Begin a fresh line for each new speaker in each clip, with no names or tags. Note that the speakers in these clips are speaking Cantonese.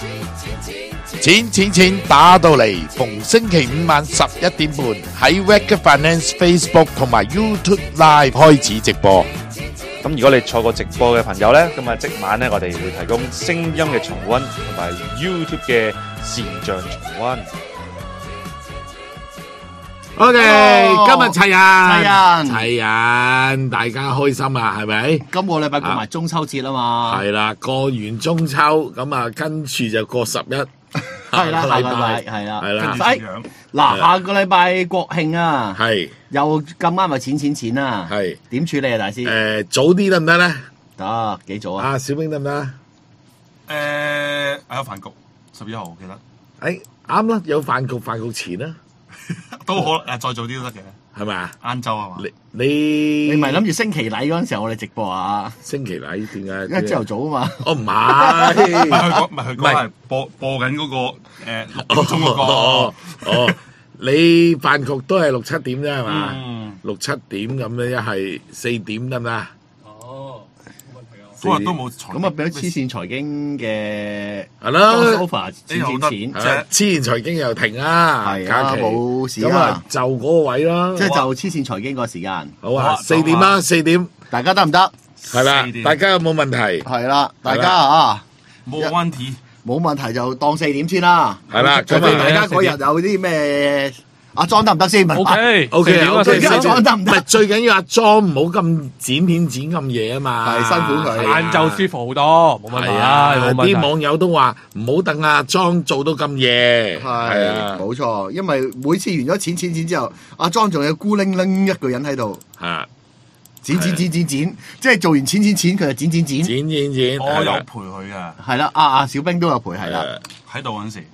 錢打到嚟，逢星期五晚11點半喺 Wacker Finance Facebook 同埋 YouTube Live 開始直播。
咁如果你錯過直播嘅朋友呢，咁啊即晚呢，我哋會提供聲音嘅重溫同埋 YouTube 嘅視像重溫。
OK， 今日齊
齊
人，大家開心啊，係咪？
今個禮拜過埋中秋節啊嘛，
係啦，過完中秋咁啊，跟住就過11，
係啦，下個禮拜係啦，嗱，下個禮拜國慶啊，
係
又咁啱咪錢啊，
係
點處理啊，大師？
早啲得唔得咧？
得幾早啊？
啊，小兵得唔得啊？
有飯局11號記得。
啱啦，有飯局前啦，
都可再早啲都得嘅，
係咪啊？
晏晝係嘛？
你
咪諗住升旗禮嗰陣時候我哋直播啊？
升旗禮點解？
因為朝頭早啊嘛。
哦，唔係，
唔係佢講係播緊嗰個6點鐘嗰個。
哦，你飯局都係6、7點啫係嘛？6、7點咁樣，一係4點得唔得？
嗰日都冇財，
咁啊俾咗黐線財經嘅
係啦
offer 錢，
黐線財經又停啦，
係啊冇事
咁啊就嗰個位啦，
即係就黐線財經個時間。
好啊，4點啦，4點，
大家得唔得？
係啦，大家有冇問題？
係啦，大家啊，
冇問題，
冇問題就當4點先啦。
係啦，
除非大家嗰日有啲咩？阿莊得唔得先
？OK，
阿莊得唔得？
最緊要阿莊唔好咁剪片剪咁夜啊嘛，
係辛苦佢。
晏晝舒服好多，冇問題啊！
啲網友都話唔好等阿莊做到咁夜，
係啊，冇錯，因為每次完咗錢之後，阿莊仲有孤零零一個人喺度，剪，即係做完錢，佢就剪，
我有陪佢噶，
係啦，阿小兵都有陪，係啦，
喺度嗰陣時。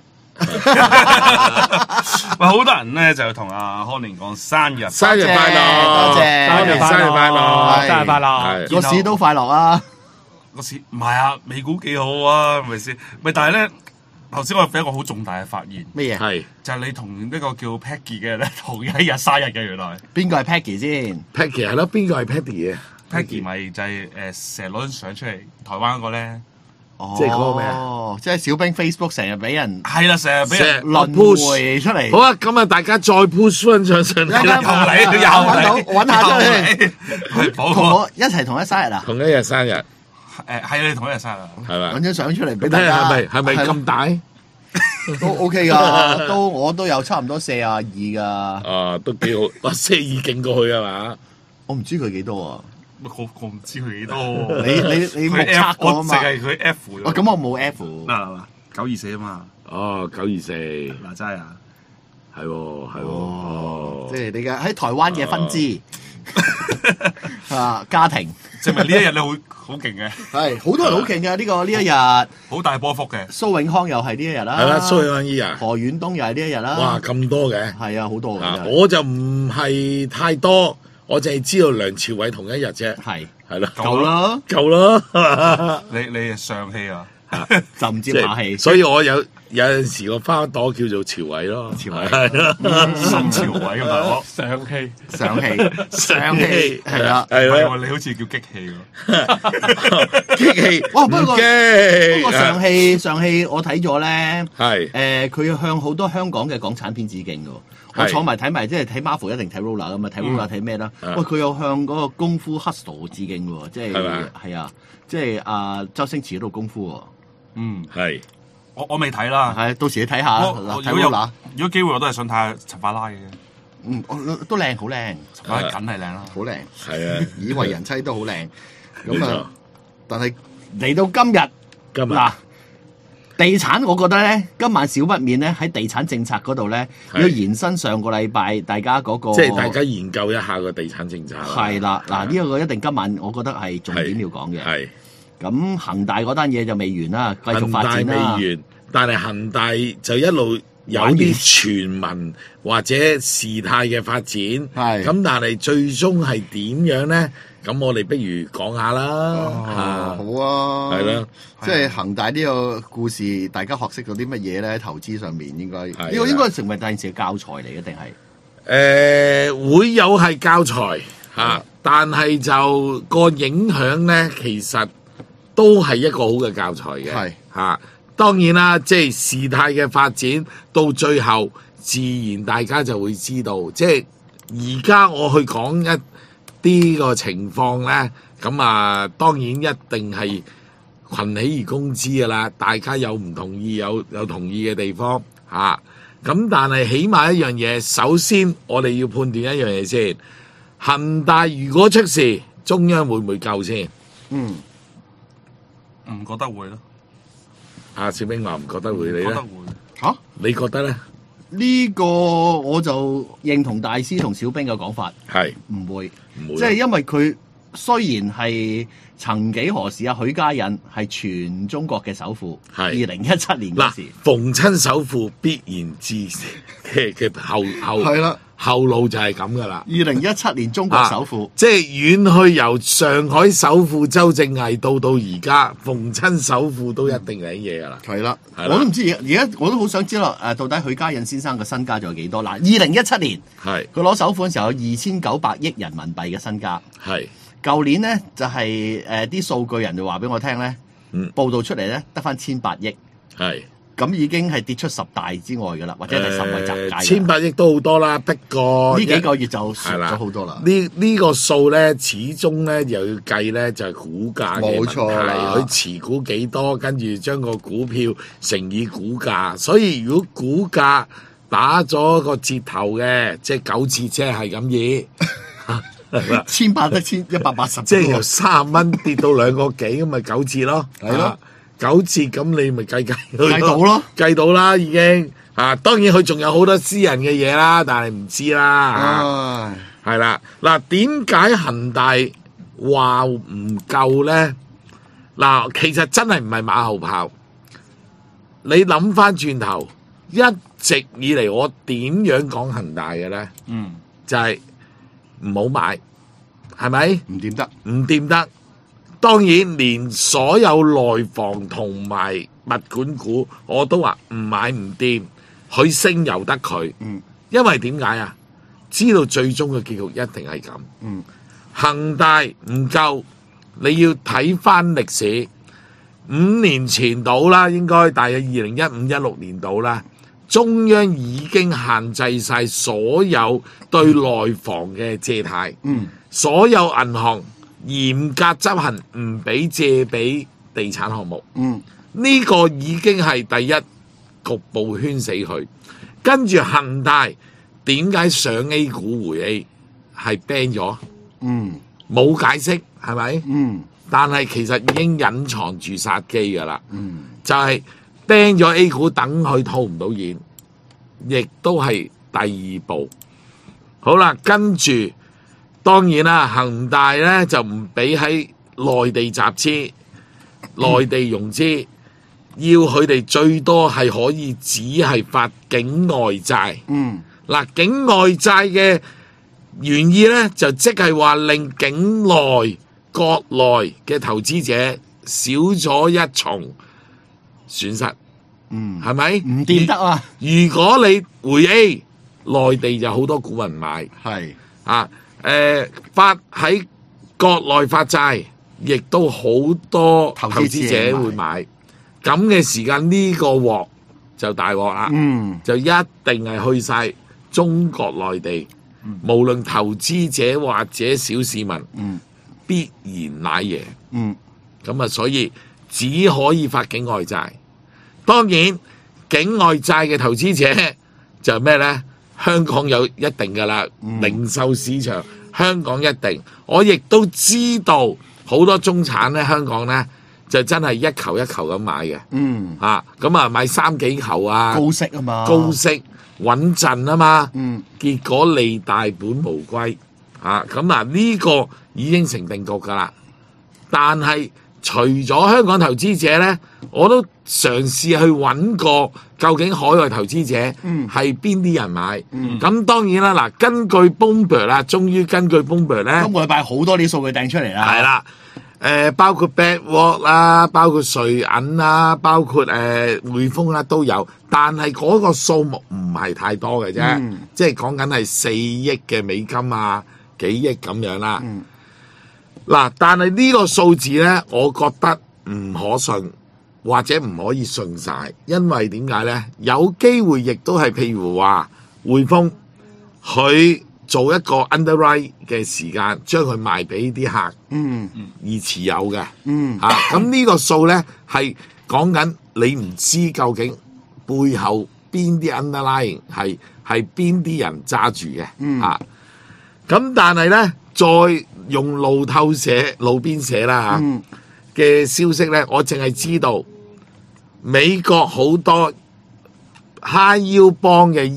喂，好多人咧就同阿康年講生日
快樂，
多謝，
生日快樂，
生日快樂，
個市都快樂啊！
個市唔係啊，美股幾好啊，係咪先？咪但係咧，頭先我俾一個好重大嘅發現，
咩嘢？
係
就係你同一個叫 Peggy 嘅人咧同一日生日嘅，原來
邊個係 Peggy 先
？Peggy 係咯，邊個係 Peggy 嘅
？Peggy 咪就係成日攞張相出嚟，台灣嗰個咧。
即係嗰個咩
啊？即係小兵 Facebook 成日俾人
係啦，成日俾人
輪迴出嚟。
好啊，咁啊，大家再 push 翻上嚟，
又揾下出嚟，同我一齊同一生日啊！
同一日生日，
係你同一日生日，
係嘛？
揾張相出嚟俾
你睇下係咪咁大？
都 OK 噶，我都有差唔多42噶。
啊，都幾好，哇！42勁過去啊嘛？
我唔知佢幾多啊。
我唔知佢幾多。
你目測過啊嘛？
淨係佢 F。
咁我冇 F。
嗱924啊嘛。
哦，924。
嗱真係啊。
係喎。
即係你嘅喺台灣嘅分支家庭。
證明呢一日你好勁嘅。
係好多人好勁嘅呢一日。
好大波幅嘅。
蘇永康又係呢一日啦。
係啦，蘇永康呢日。
何遠東又係呢一日啦。
哇，咁多嘅。
係啊，好多嘅。
我就唔係太多。我淨係知道梁朝偉同一日啫，係啦，夠啦，
你係上戲啊，
就唔知馬戲，
所以我有陣時個花朵叫做朝偉咯，
朝偉
係啦，
新朝偉咁大鑊，
上戲係啦，
係啦，
你好似叫激氣喎，
激氣，
哇！不過上戲我睇咗咧，
係
佢向好多香港嘅港產片致敬㗎。我坐埋睇埋，即係睇 Marvel 一定睇 Roller 咁啊！睇 Roller 睇咩啦？喂，佢又向嗰個功夫 Hustle 致敬喎，即係係啊，即係阿周星馳嗰度功夫喎。
係。
我未睇啦。
係，到時你睇下。睇 Roller。
如果機會我都係想睇下陳法拉嘅。
都靚，好靚。
陳法拉梗係靚啦。
好靚。
係啊。
以為人妻都好靚。咁啊，但係嚟到今日嗱。地產我覺得咧，今晚少不免咧喺地產政策嗰度咧，要延伸上個禮拜大家嗰個，
即係大家研究一下個地產政策。
係啦，嗱呢個一定今晚我覺得係重點要講嘅。
係
咁恒大嗰單嘢就未完啦，繼續發展啦。
恒大未完，但係恒大就一路有啲傳聞或者事態嘅發展。係咁，但係最終係點樣咧？咁我哋不如講下啦，
好啊，
係啦，
即係恒大呢個故事，大家學識咗啲乜嘢咧？投資上面應該呢個應該成為第陣時嘅教材嚟嘅，定係？
會有係教材嚇，但係就個影響咧，其實都係一個好嘅教材嘅，係嚇。 當然啦，即係事態嘅發展到最後，自然大家就會知道，即係而家我去講一啲個情況咧，咁啊當然一定係群起而攻之㗎啦，大家有唔同意，有同意嘅地方嚇。咁但係起碼一樣嘢，首先我哋要判斷一樣嘢先，恒大如果出事，中央會唔會救先？
唔覺得會咯。
阿小兵話唔覺得會，你咧？
覺得會
嚇？
你覺得咧？
呢個我就認同大師同小兵嘅講法，
係
唔會，
唔會？
即係因為佢雖然係曾幾何時啊，許家印係全中國嘅首富，
係
2017年嗰時，
逢親首富必然至嘅後路就係咁噶啦。
2017年中國首富，
即係遠去由上海首富周正毅到而家，逢親首富都一定係嘢噶啦。
係啦，
係啦
我都唔知而家我都好想知道到底許家印先生嘅身家仲有幾多？嗱，2017年
係
佢攞首款嘅時候有2900億人民幣嘅身家。
係
舊年咧就係啲數據人就話俾我聽咧，報道出嚟咧得翻1800億，
係
咁已經係跌出10大之外噶啦，或者第10位集界。
1800億都好多啦，不過
呢幾個月就蝕咗好多啦。
呢個數咧，始終咧又要計咧，就係股價嘅問題，
冇錯啦
佢持股幾多，跟住將個股票乘以股價。所以如果股價打咗個折頭嘅，即係9折，即係咁意。
1800得180，
即係由30蚊跌到2個幾，咁咪9折咯。
係咯
9折咁你咪計
到咯，
計到啦已經。當然佢仲有好多私人嘅嘢啦，但係唔知啦。係啦，嗱，點解恒大話唔夠咧？嗱，其實真係唔係馬後炮。你諗翻轉頭，一直以嚟我點樣講恒大嘅咧？就係唔好買，係咪？
唔掂得，
唔掂得。當然，連所有內房同埋物管股，我都話唔買唔掂。佢升由得佢，因為點解啊？知道最終嘅結局一定係咁。恒大唔夠，你要睇翻歷史，5年前到啦，應該大約2015-16年到啦。中央已經限制晒所有對內房嘅借貸，所有銀行嚴格執行唔俾借俾地產項目。呢個已經係第一局部圈死佢。跟住恒大點解上 A 股回 A 係 ban 咗？冇解釋係咪？但係其實已經隱藏住殺機㗎啦。就係 ban 咗 A 股，等佢套唔到現，亦都係第二步。好啦，跟住當然啦，恒大咧就唔俾喺內地集資、內地融資，要佢哋最多係可以只係發境外債。嗱，境外債嘅原意咧就即係話令境內國內嘅投資者少咗一重損失。係咪？
唔掂得啊！
如果你回 A，內地就好多股民買，
係
發喺國內發債，亦都好多投資者會買。咁嘅時間呢個鑊就大鑊啦，就一定係去晒中國內地，無論投資者或者小市民，必然賴贏。咁啊，所以只可以發境外債。當然，境外債嘅投資者就係咩呢？香港有一定㗎啦，零售市場香港一定。我亦都知道好多中產咧，香港咧就真係一球一球咁買嘅。咁啊買3幾球啊，
高息啊嘛，
高息穩陣啊嘛。結果利大本無歸。咁啊呢個已經成定局㗎啦。但係除咗香港投資者咧，我都嘗試去揾過究竟海外投資者係邊啲人買。咁當然啦，嗱，根據 Bloomberg 啦，終於根據 Bloomberg 咧，
今個禮拜好多啲數據掟出嚟啦。
係啦，包括 BlackRock 啦，包括瑞銀啦，包括匯豐啦都有，但係嗰個數目唔係太多嘅啫，即係講緊係4億嘅美金啊，幾億咁樣啦。嗱，但係呢個數字咧，我覺得唔可信。 或者唔可以信晒，因為點解呢？有機會亦都係譬如話匯豐佢做一個 underwrite 嘅時間，將佢賣俾啲客，而持有嘅，咁呢個數呢係講緊你唔知究竟背後邊啲 underlying 係邊啲人揸住嘅，咁但係呢，再用路邊社啦嘅消息呢，我淨係知道美國好多 high yield bond 嘅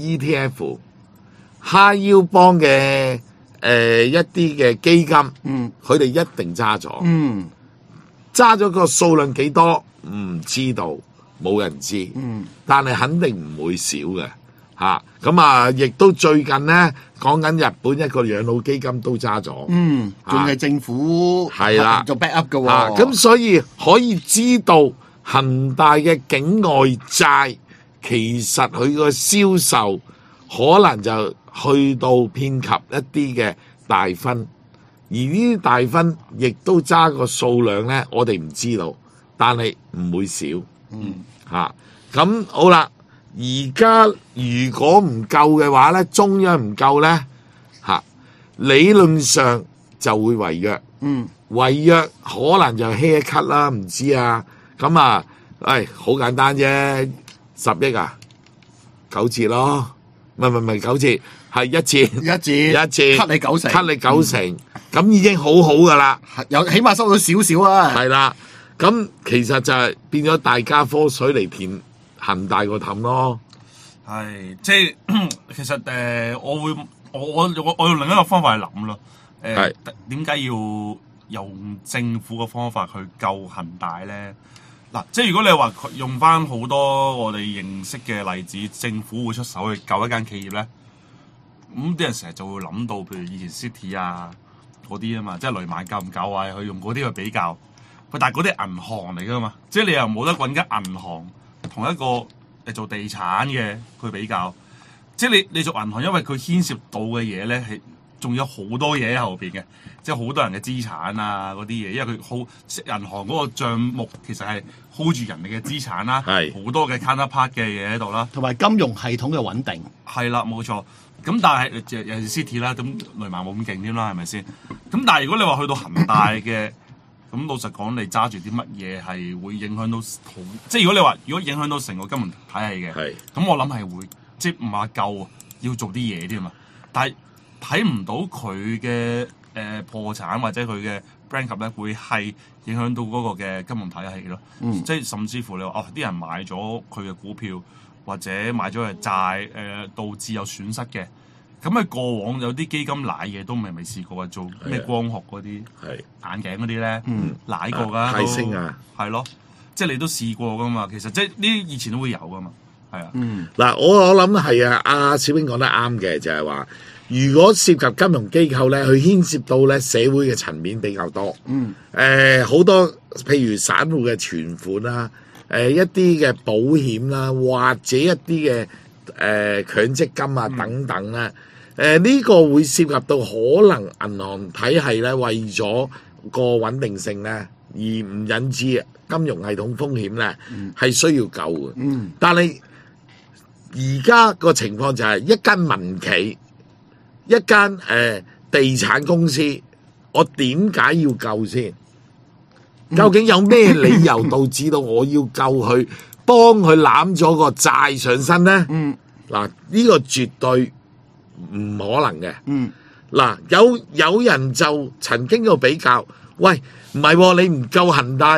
ETF、high yield bond 嘅一啲嘅基金，佢哋一定揸咗，揸咗個數量幾多唔知道，冇人知，但係肯定唔會少嘅。咁啊，亦都最近咧講緊日本一個養老基金都揸咗，
仲係政府
係啦
做 back up 嘅喎。
咁所以可以知道恒大嘅境外債其實佢個銷售可能就去到遍及一啲嘅大分，而呢啲大分亦都揸個數量咧，我哋唔知道，但係唔會少。咁好啦。而家如果唔夠嘅話咧，中央唔夠咧，理論上就會違約。違約可能就 haircut 啦，唔知啊。咁啊，好簡單啫，10億啊，9折咯，唔係9折，係1折
，cut 你90%
，cut 你90%，咁已經好好噶啦，
有起碼收到少少啊。
係啦，咁其實就係變咗大家科水嚟填恒大個氹咯。
係即係其實我用另一個方法去諗咯。點解要用政府嘅方法去救恒大咧？嗱，即係如果你話用翻好多我哋認識嘅例子，政府會出手去救一間企業咧，咁啲人成日就會諗到，譬如以前 City 啊嗰啲啊嘛，即係雷曼夠唔夠啊？去用嗰啲去比較。但係嗰啲銀行嚟噶嘛，即係你又冇得揾間銀行同一個做地產嘅去比較，即係你做銀行，因為佢牽涉到嘅嘢咧係仲有好多嘢喺後邊嘅，即係好多人嘅資產啊嗰啲嘢，因為佢好銀行嗰個帳目其實係 hold 住人哋嘅資產啦，好多嘅 counterpart 嘅嘢喺度啦，
同埋金融系統嘅穩定。係
啦，冇錯。咁但係尤其是 City 啦，咁雷曼冇咁勁添啦，係咪先？咁但係如果你話去到恒大嘅，咁老實講，你揸住啲乜嘢係會影響到好？即係如果影響到成個金融體系嘅，咁我諗係會即係唔話夠，要做啲嘢添嘛。但係睇唔到佢嘅破產或者佢嘅 bankrupt 咧，會係影響到嗰個嘅金融體系咯。即係甚至乎你話啲人買咗佢嘅股票或者買咗佢債，導致有損失嘅。咁喺過往有啲基金攋嘢都未試過做咩光學嗰啲眼鏡嗰啲咧，攋過㗎，
泰星啊，
係咯，即係你都試過㗎嘛。其實即係呢啲以前都會有㗎嘛，係啊。
嗱，我諗係啊，阿小兵講得啱嘅，就係話，如果涉及金融機構咧，佢牽涉到咧社會嘅層面比較多。好多譬如散戶嘅存款啦，一啲嘅保險啦，或者一啲嘅強積金啊等等啦。呢個會涉及到可能銀行體系咧，為咗個穩定性咧，而唔引致金融系統風險咧，係需要救嘅。但係而家個情況就係一間民企、一間地產公司，我點解要救先？究竟有咩理由導致到我要救佢，幫佢攬咗個債上身咧？嗱，呢個絕對唔可能嘅。嗱，有人就曾經個比較，喂，唔係喎，你唔救恒大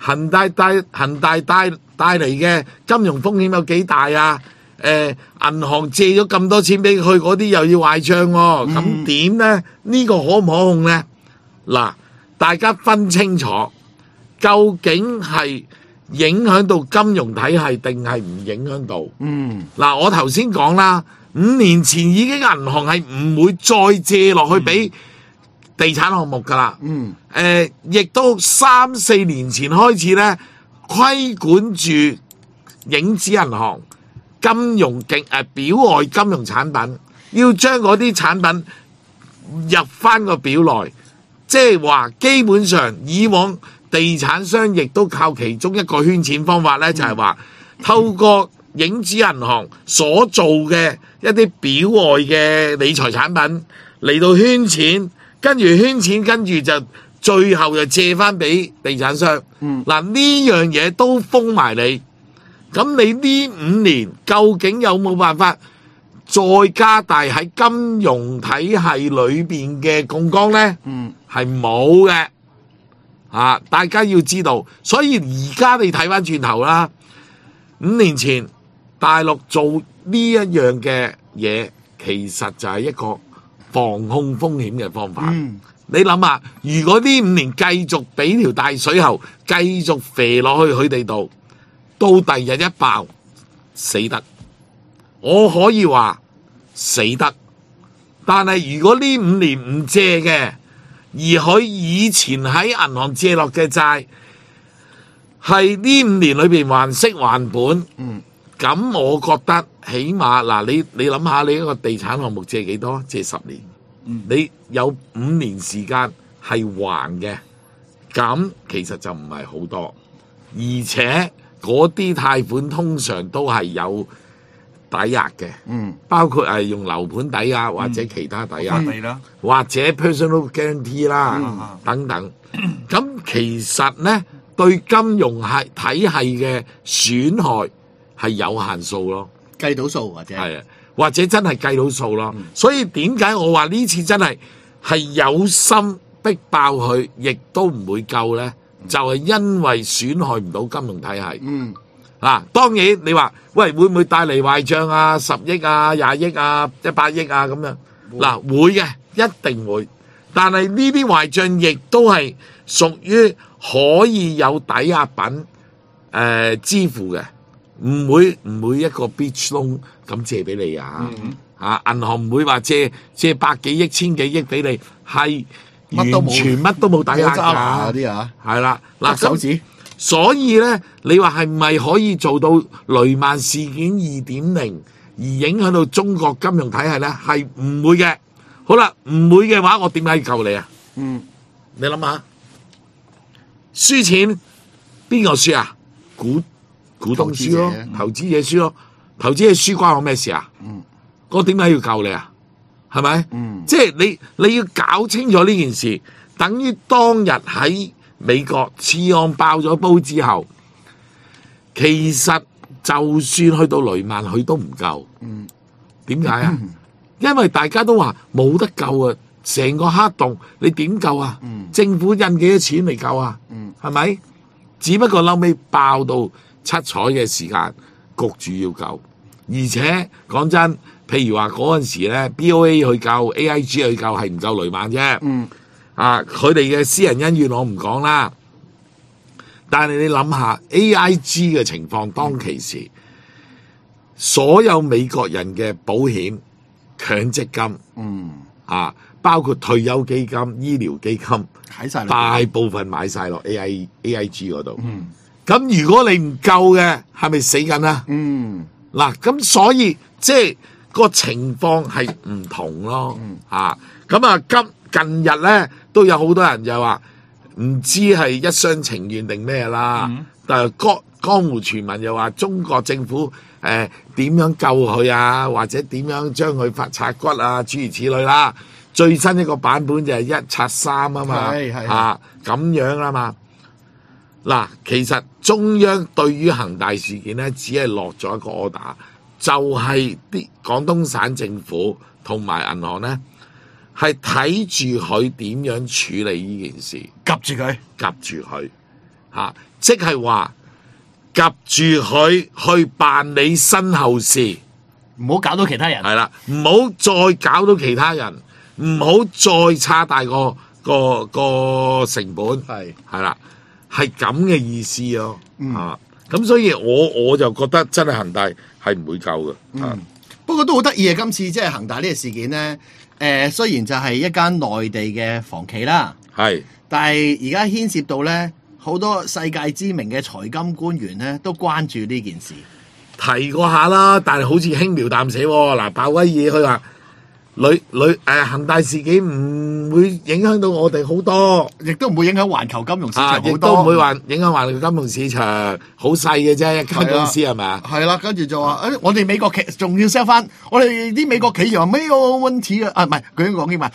帶嚟嘅金融風險有幾大啊？銀行借咗咁多錢俾佢，嗰啲又要壞帳喎，咁點咧？呢個可唔可控咧？嗱，大家分清楚，究竟係影響到金融體系定係唔影響到？嗱，我頭先講啦，5年前已經銀行係唔會再借落去俾地產項目噶啦。亦都3、4年前開始咧規管住影子銀行金融表外金融產品，要將嗰啲產品入翻個表內，即係話基本上以往地產商亦都靠其中一個圈錢方法咧，就係話透過影子銀行所做嘅一啲表外嘅理財產品嚟到圈錢，跟住圈錢，跟住就最後就借翻俾地產商。嗱呢樣嘢都封埋你，咁你呢5年究竟有冇辦法再加大喺金融體系裏邊嘅槓桿呢？係冇嘅。大家要知道，所以而家你睇翻轉頭啦，5年前大陸做呢一樣嘅嘢，其實就係一個防控風險嘅方法。你諗下，如果呢5年繼續俾條大水喉繼續肥落去佢哋度，到第日一爆死得，我可以話死得。但係如果呢5年唔借嘅，而佢以前喺銀行借落嘅債係呢5年裏邊還息還本，咁我覺得起碼嗱，你諗下，你一個地產項目借幾多？借10年，你有5年時間係還嘅，咁其實就唔係好多，而且嗰啲貸款通常都係有抵押嘅，包括係用樓盤抵押或者其他抵押，或者 personal guarantee 啦，等等。咁其實呢，對金融體系嘅損害係有限數咯，
計到數或者
係啊，或者真係計到數咯。所以點解我話呢次真係有心逼爆佢，亦都唔會救呢？就係因為損害唔到金融體系。當然你話喂，會唔會帶嚟壞帳啊？10億啊、20億啊、100億啊咁樣？會嘅，一定會。但係呢啲壞帳亦都係屬於可以有抵押品支付嘅，唔會一個 beach loan 咁借俾你啊！銀行唔會話借百幾億、千幾億俾你，係完全乜都冇抵押㗎。
啲啊，
係啦，
手指。
所以咧，你話係咪可以做到雷曼事件2.0而影響到中國金融體系咧？係唔會嘅。好啦，唔會嘅話，我點解要救你啊？你諗下，輸錢邊個輸啊？股東輸咯，投資者輸咯，投資者輸關我咩事啊？我點解要救你啊？係咪？即係你要搞清楚呢件事，等於當日喺美國次按爆咗煲之後，其實就算去到雷曼，佢都唔夠。點解啊？因為大家都話冇得救啊！成個黑洞你點救啊？政府印幾多錢嚟救啊？係咪？只不過後尾爆到七彩嘅時間，焗住要救。而且講真，譬如話嗰陣時咧 ，BOA 去救 AIG 去救係唔夠雷曼啫。佢哋嘅私人恩怨我唔講啦，但係你諗下 AIG 嘅情況，當其時所有美國人嘅保險、強積金，包括退休基金、醫療基金，大部分買晒落 AIG 嗰度。咁如果你唔夠嘅，係咪死緊啊？咁所以即係個情況係唔同咯。近日咧都有好多人就話唔知係一廂情願定咩啦，但係江湖傳聞又話中國政府點樣救佢啊，或者點樣將佢拆骨啊，諸如此類啦。最新一個版本就係1拆3啊嘛，咁樣啦嘛。其實中央對於恒大事件咧，只係落咗一個 order，就係啲廣東省政府同埋銀行咧，係睇住佢點樣處理呢件事，
夾住佢，
即係話夾住佢去辦理身後事，
唔好搞到其他人。
係啦，唔好再搞到其他人，唔好再差大個成本，係啦，係咁嘅意思咯。咁所以我就覺得真係恒大係唔會救嘅。
不過都好得意啊！今次即係恒大呢個事件咧。雖然就係一間內地嘅房企啦，但係而家牽涉到咧好多世界知名嘅財金官員咧都關注呢件事，
提過下啦，但係好似輕描淡寫喎。鮑威爾佢話恒大事件唔會影響到我哋好多，
亦都唔會影響環球金融市場好多，
亦都唔會話影響環球金融市場，好細嘅啫，一間公司係咪？
係啦，跟住就話我哋美國企仲要 sell 翻，我哋啲美國企業話咩個問題啊？唔係佢講英文。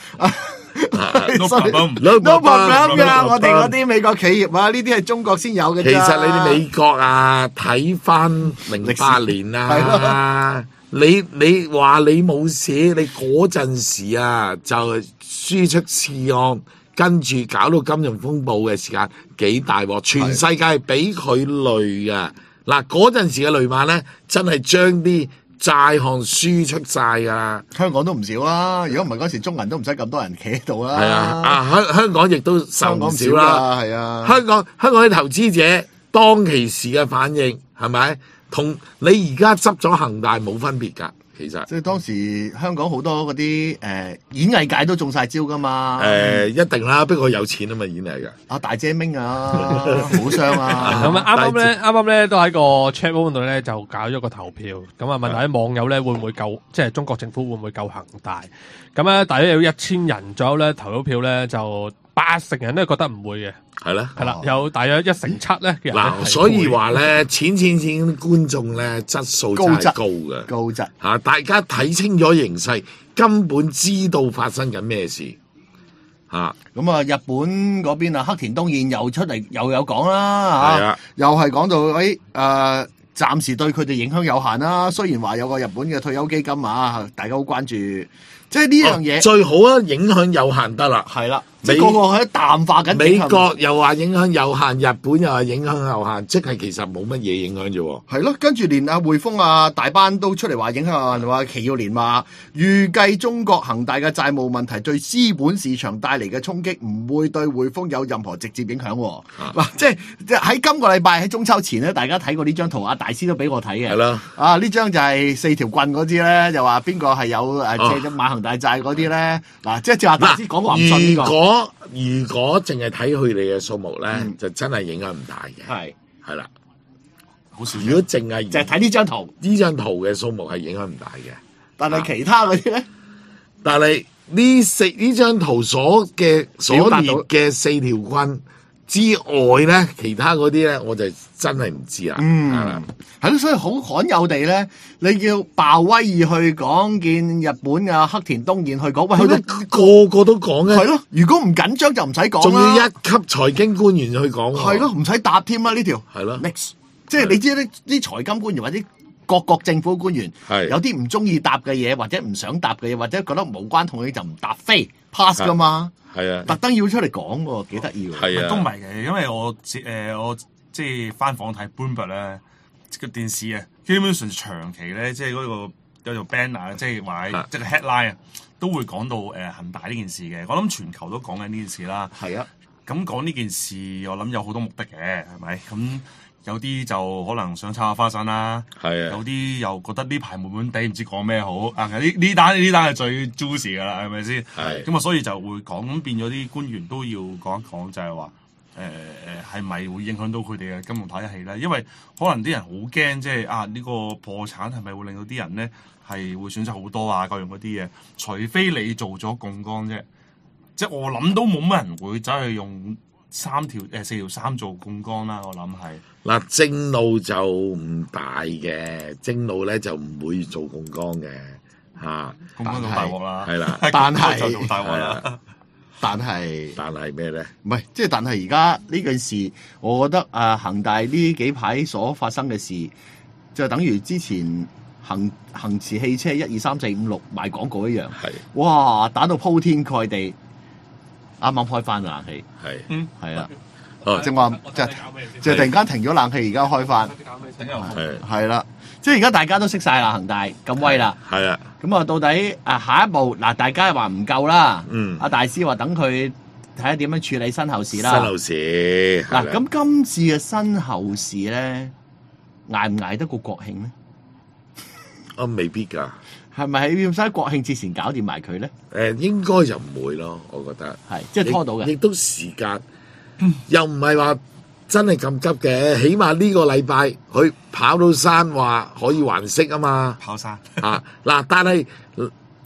No problem，
no problem 㗎，我哋嗰啲美國企業啊，呢啲係中國先有嘅。
其實你哋美國啊，睇翻08年啊，你話你冇事，你嗰陣時啊就輸出次按，跟住搞到金融風暴嘅時間幾大鑊，全世界係俾佢累噶。嗱，嗰陣時嘅雷曼咧，真係將啲債項輸出晒噶，
香港都唔少啦。如果唔係嗰時中銀都唔使咁多人企喺度啦。
係啊，香港亦都受唔少啦。
係啊，
香港啲投資者當其時嘅反應係咪同你而家執咗恒大冇分別㗎？其實
即係當時香港好多嗰啲演藝界都中晒招㗎嘛。
一定啦，不過有錢啊嘛，演藝嘅。
阿大姐明啊，好商啊。
咁啱啱咧都喺個 chat room 度咧就搞咗個投票，咁啊問下啲網友咧會唔會救，即係中國政府會唔會救恒大？咁咧大約有1000人左右咧投咗票咧，就80%人都覺得唔會嘅。係啦，有大約1/7咧嘅人。
嗱，所以話咧，錢觀眾咧質素真係高嘅，
高質
嚇，大家睇清咗形勢，根本知道發生緊咩事嚇。
咁啊，日本嗰邊啊，黑田東彥又出嚟又有講啦嚇，又係講到暫時對佢哋影響有限啦。雖然話有個日本嘅退休基金啊，大家好關注，即係呢樣嘢
最好啊，影響有限得啦，
係啦。即係個個喺淡化緊。
美國又話影響有限，日本又話影響有限，即係其實冇乜嘢影響啫喎。
係咯，跟住連匯豐啊、大班都出嚟話影響，話祁耀年話預計中國恒大嘅債務問題對資本市場帶嚟嘅衝擊唔會對匯豐有任何直接影響喎。嗱，即係喺今個禮拜喺中秋前咧，大家睇過呢張圖，阿大師都俾我睇嘅。係咯。啊，呢張就係4條棍嗰啲咧，就話邊個係有借咗買恒大債嗰啲咧？嗱，即係阿大師講話唔信呢個。
如果淨係睇佢哋嘅數目咧，就真係影響唔大嘅。係啦，
好少。
如果淨係
就係睇呢張圖，
呢張圖嘅數目係影響唔大嘅。
但係其他嗰啲咧，
但係呢張圖所列嘅4條棍之外咧，其他嗰啲咧，我就真係唔知啦。
係咯，所以好罕有地咧，你叫鮑威爾去講，見日本嘅黑田東彥去講，喂，
佢個個都講嘅。
係咯，如果唔緊張就唔使講啦。
仲要一級財經官員去講。
係咯，唔使答添啦呢條。
係咯
，next， 即係你知啲財金官員或者各國政府官員，有啲唔中意答嘅嘢，或者唔想答嘅嘢，或者覺得無關痛癢就唔答飛 pass 噶嘛。係啊，特登要出嚟講喎，幾得意喎。
係啊，都唔係嘅，因為我即係翻房睇 Bloomberg 咧個電視啊，基本上長期咧，即係嗰個有條 banner，即係話即係 headline 啊，都會講到恒大呢件事嘅。我諗全球都講緊呢件事啦。係啊，咁講呢件事，我諗有好多目的嘅，係咪？咁有啲就可能想炒下花生啦。係啊，有啲又覺得呢排悶悶地，唔知講咩好。呢單係最 juicy 噶啦，係咪先？係。咁啊，所以就會講，咁變咗啲官員都要講一講，就係話。係咪會影響到佢哋嘅金融體系咧？因為可能啲人好驚，即係呢個破產係咪會令到啲人咧係會損失好多啊？各樣嗰啲嘢，除非你做咗槓桿啫，即係我諗都冇乜人會走去用4條3做槓桿啦。我諗係
嗱，正路就唔大嘅，正路咧就唔會做槓桿嘅嚇。
槓桿就大鑊啦，
係啦，
但係
就做大鑊啦。
但係
咩咧？
唔係，即係但係而家呢件事，我覺得恒大呢幾排所發生嘅事，就等於之前恒馳汽車1、2、3、4、5、6賣廣告一樣。係，哇！打到鋪天蓋地，啱啱開翻冷氣。係，係啊。正話就突然間停咗冷氣，而家開翻。係啦。即係而家大家都識晒啦，恒大咁威啦。係啊。咁啊，到底下一步嗱，大家話唔夠啦。阿大師話等佢睇下點樣處理身後事啦。身後事嗱，咁今次嘅身後事咧，捱唔捱得過國慶咧？
未必㗎。
係咪要喺國慶之前搞掂埋佢咧？
應該就唔會咯，我覺得。
係，即係拖到嘅。亦
都時間，又唔係話。真係咁急嘅，起碼呢個禮拜佢跑到山話可以還息啊嘛。跑山嗱，但係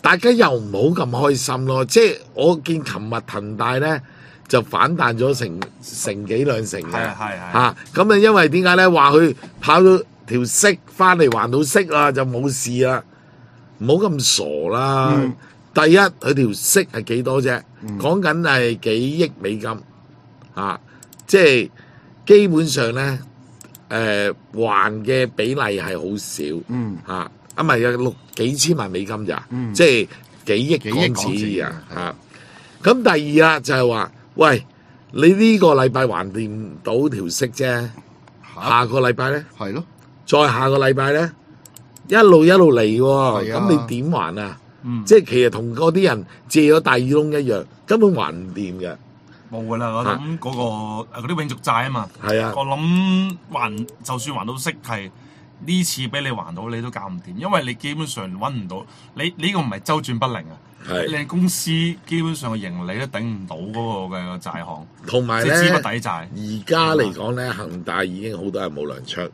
大家又唔好咁開心咯。即係我見琴日恒大咧就反彈咗成幾兩成嘅，嚇咁啊！因為點解咧？話佢跑到條息翻嚟還到息啦，就冇事啦。唔好咁傻啦！第一，佢條息係幾多啫？講緊係幾億美金啊！即係基本上咧，還嘅比例係好少，唔係有幾千萬美金咋？即係幾億港紙啊！咁第二啊，就係話，喂，你呢個禮拜還掂到條息啫，下個禮拜咧，
係咯，
再下個禮拜咧，一路嚟喎，咁你點還啊？即係其實同嗰啲人借咗大耳窿一樣，根本還唔掂嘅。
冇噶啦，我諗嗰啲永續債啊嘛，
係啊，
我諗就算還到息係呢次俾你還到，你都搞唔掂，因為你基本上揾唔到，你呢個唔係周轉不靈啊，你公司基本上嘅盈利都頂唔到嗰個嘅債項，
同埋咧
資不抵債。
而家嚟講咧，恒大已經好多人冇糧出，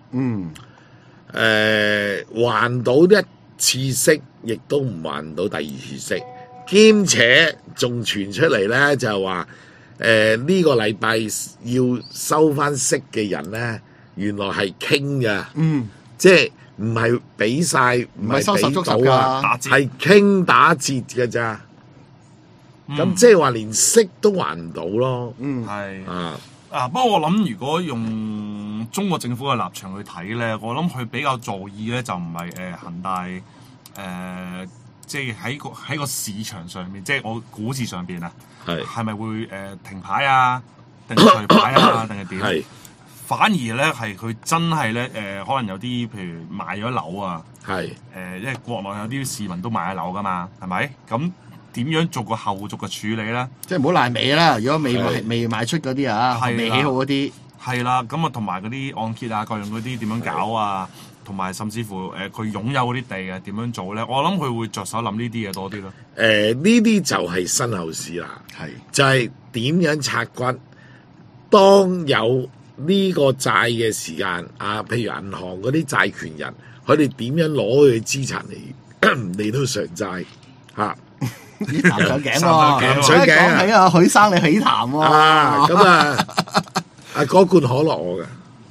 還到一次息，亦都唔還到第二次息，兼且仲傳出嚟咧就係話。呢個禮拜要收翻息嘅人咧，原來係傾嘅，即係唔係俾晒，唔係收十足十㗎，係傾打折嘅咋。咁即係話連息都還唔到咯。
係不過我諗如果用中國政府嘅立場去睇咧，我諗佢比較在意咧就唔係恒大即係喺個市場上面，即係我股市上邊啊。係咪會停牌啊？定除牌啊？定係點？反而咧係佢真係咧可能有啲譬如賣咗樓啊，因為國內有啲市民都賣咗樓噶嘛，係咪？咁點樣做個後續嘅處理咧？
即係唔好爛尾啦！如果未賣出嗰啲啊，未起好嗰啲，
係啦。咁啊同埋嗰啲按揭啊，各樣嗰啲點樣搞啊？同埋甚至乎佢擁有嗰啲地啊，點樣做咧？我諗佢會着手諗呢啲嘢多啲咯。
呢啲就係身後事啦，就係點樣拆骨。當有呢個債嘅時間啊，譬如銀行嗰啲債權人，佢哋點樣攞佢資產嚟到償債嚇？
談上頸喎，
上頸啊！
講起啊，許生你起談喎。
咁啊，嗰罐可樂我㗎。